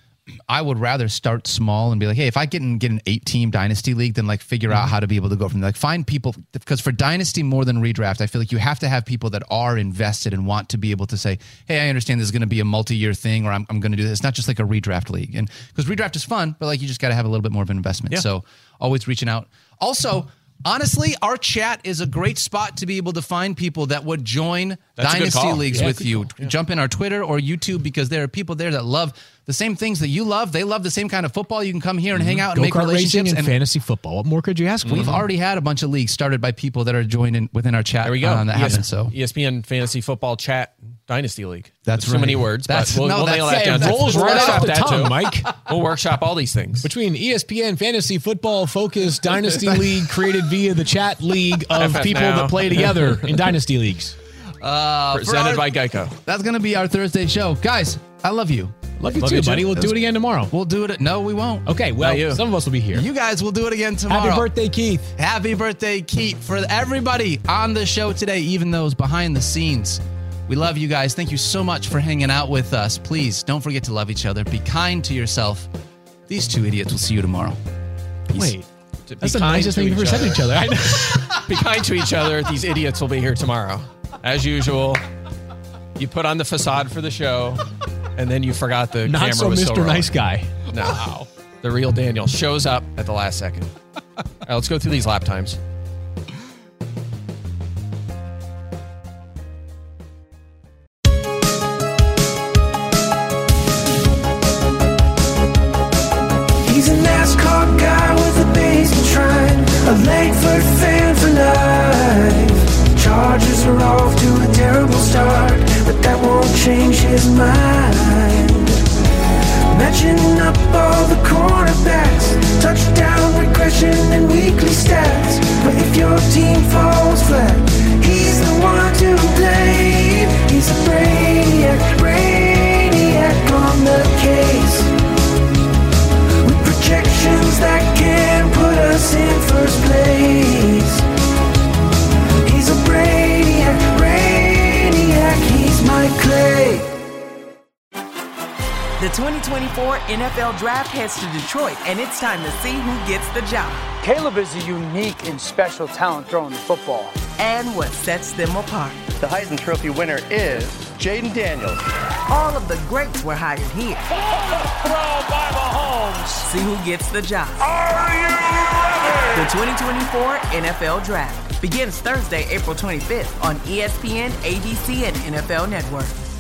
I would rather start small and be like, hey, if I get an 8-team dynasty league, then like figure out how to be able to go from there. Like find people, because for dynasty more than redraft, I feel like you have to have people that are invested and want to be able to say, hey, I understand this is going to be a multi-year thing, or I'm going to do this. It's not just like a redraft league. And because redraft is fun, but like you just got to have a little bit more of an investment. Yeah. So always reaching out. Also, honestly, our chat is a great spot to be able to find people that would join That's a good dynasty call. leagues Yeah, with good you. call. Yeah. Jump in our Twitter or YouTube because there are people there that love the same things that you love. They love the same kind of football. You can come here and hang out and make Go-kart relationships. racing and fantasy football. What more could you ask for? We've already had a bunch of leagues started by people that are joining within our chat. There we go. That happen. So ESPN Fantasy Football Chat Dynasty League. That's so right. many words, That's- but we'll no, nail that's- that down. it rolls We'll right workshop off the that tongue, too. Mike. We'll workshop all these things. Between ESPN Fantasy Football Focus Dynasty League created via the chat league of FF people now. that play together in Dynasty Leagues. Presented by Geico. that's going to be our Thursday show. Guys, I love you. Love you Love too, you too. buddy. We'll do it again tomorrow. We'll do it. No, we won't. Okay, well, Not you. some of us will be here. You guys will do it again tomorrow. Happy birthday, Keith. Happy birthday, Keith, for everybody on the show today, even those behind the scenes. We love you guys. Thank you so much for hanging out with us. Please don't forget to love each other. Be kind to yourself. These two idiots will see you tomorrow. Peace. Wait, Be that's the kind nicest to thing you've ever said to each other. I know. Be kind to each other. These idiots will be here tomorrow. As usual, you put on the facade for the show, and then you forgot the Not camera so was still Mr. rolling. Nice Guy. No. The real Daniel shows up at the last second. All right, let's go through these lap times. He's a NASCAR guy with a basement shrine, a Langford fan for life. Chargers are off to a terrible start, but that won't change his mind. Matching up all the cornerbacks, touchdown regression. The 2024 NFL Draft heads to Detroit, and it's time to see who gets the job. Caleb is a unique and special talent throwing the football. And what sets them apart. The Heisman Trophy winner is Jaden Daniels. All of the greats were hired here. Throw by Mahomes. See who gets the job. Are you ready? The 2024 NFL Draft begins Thursday, April 25th on ESPN, ABC, and NFL Network.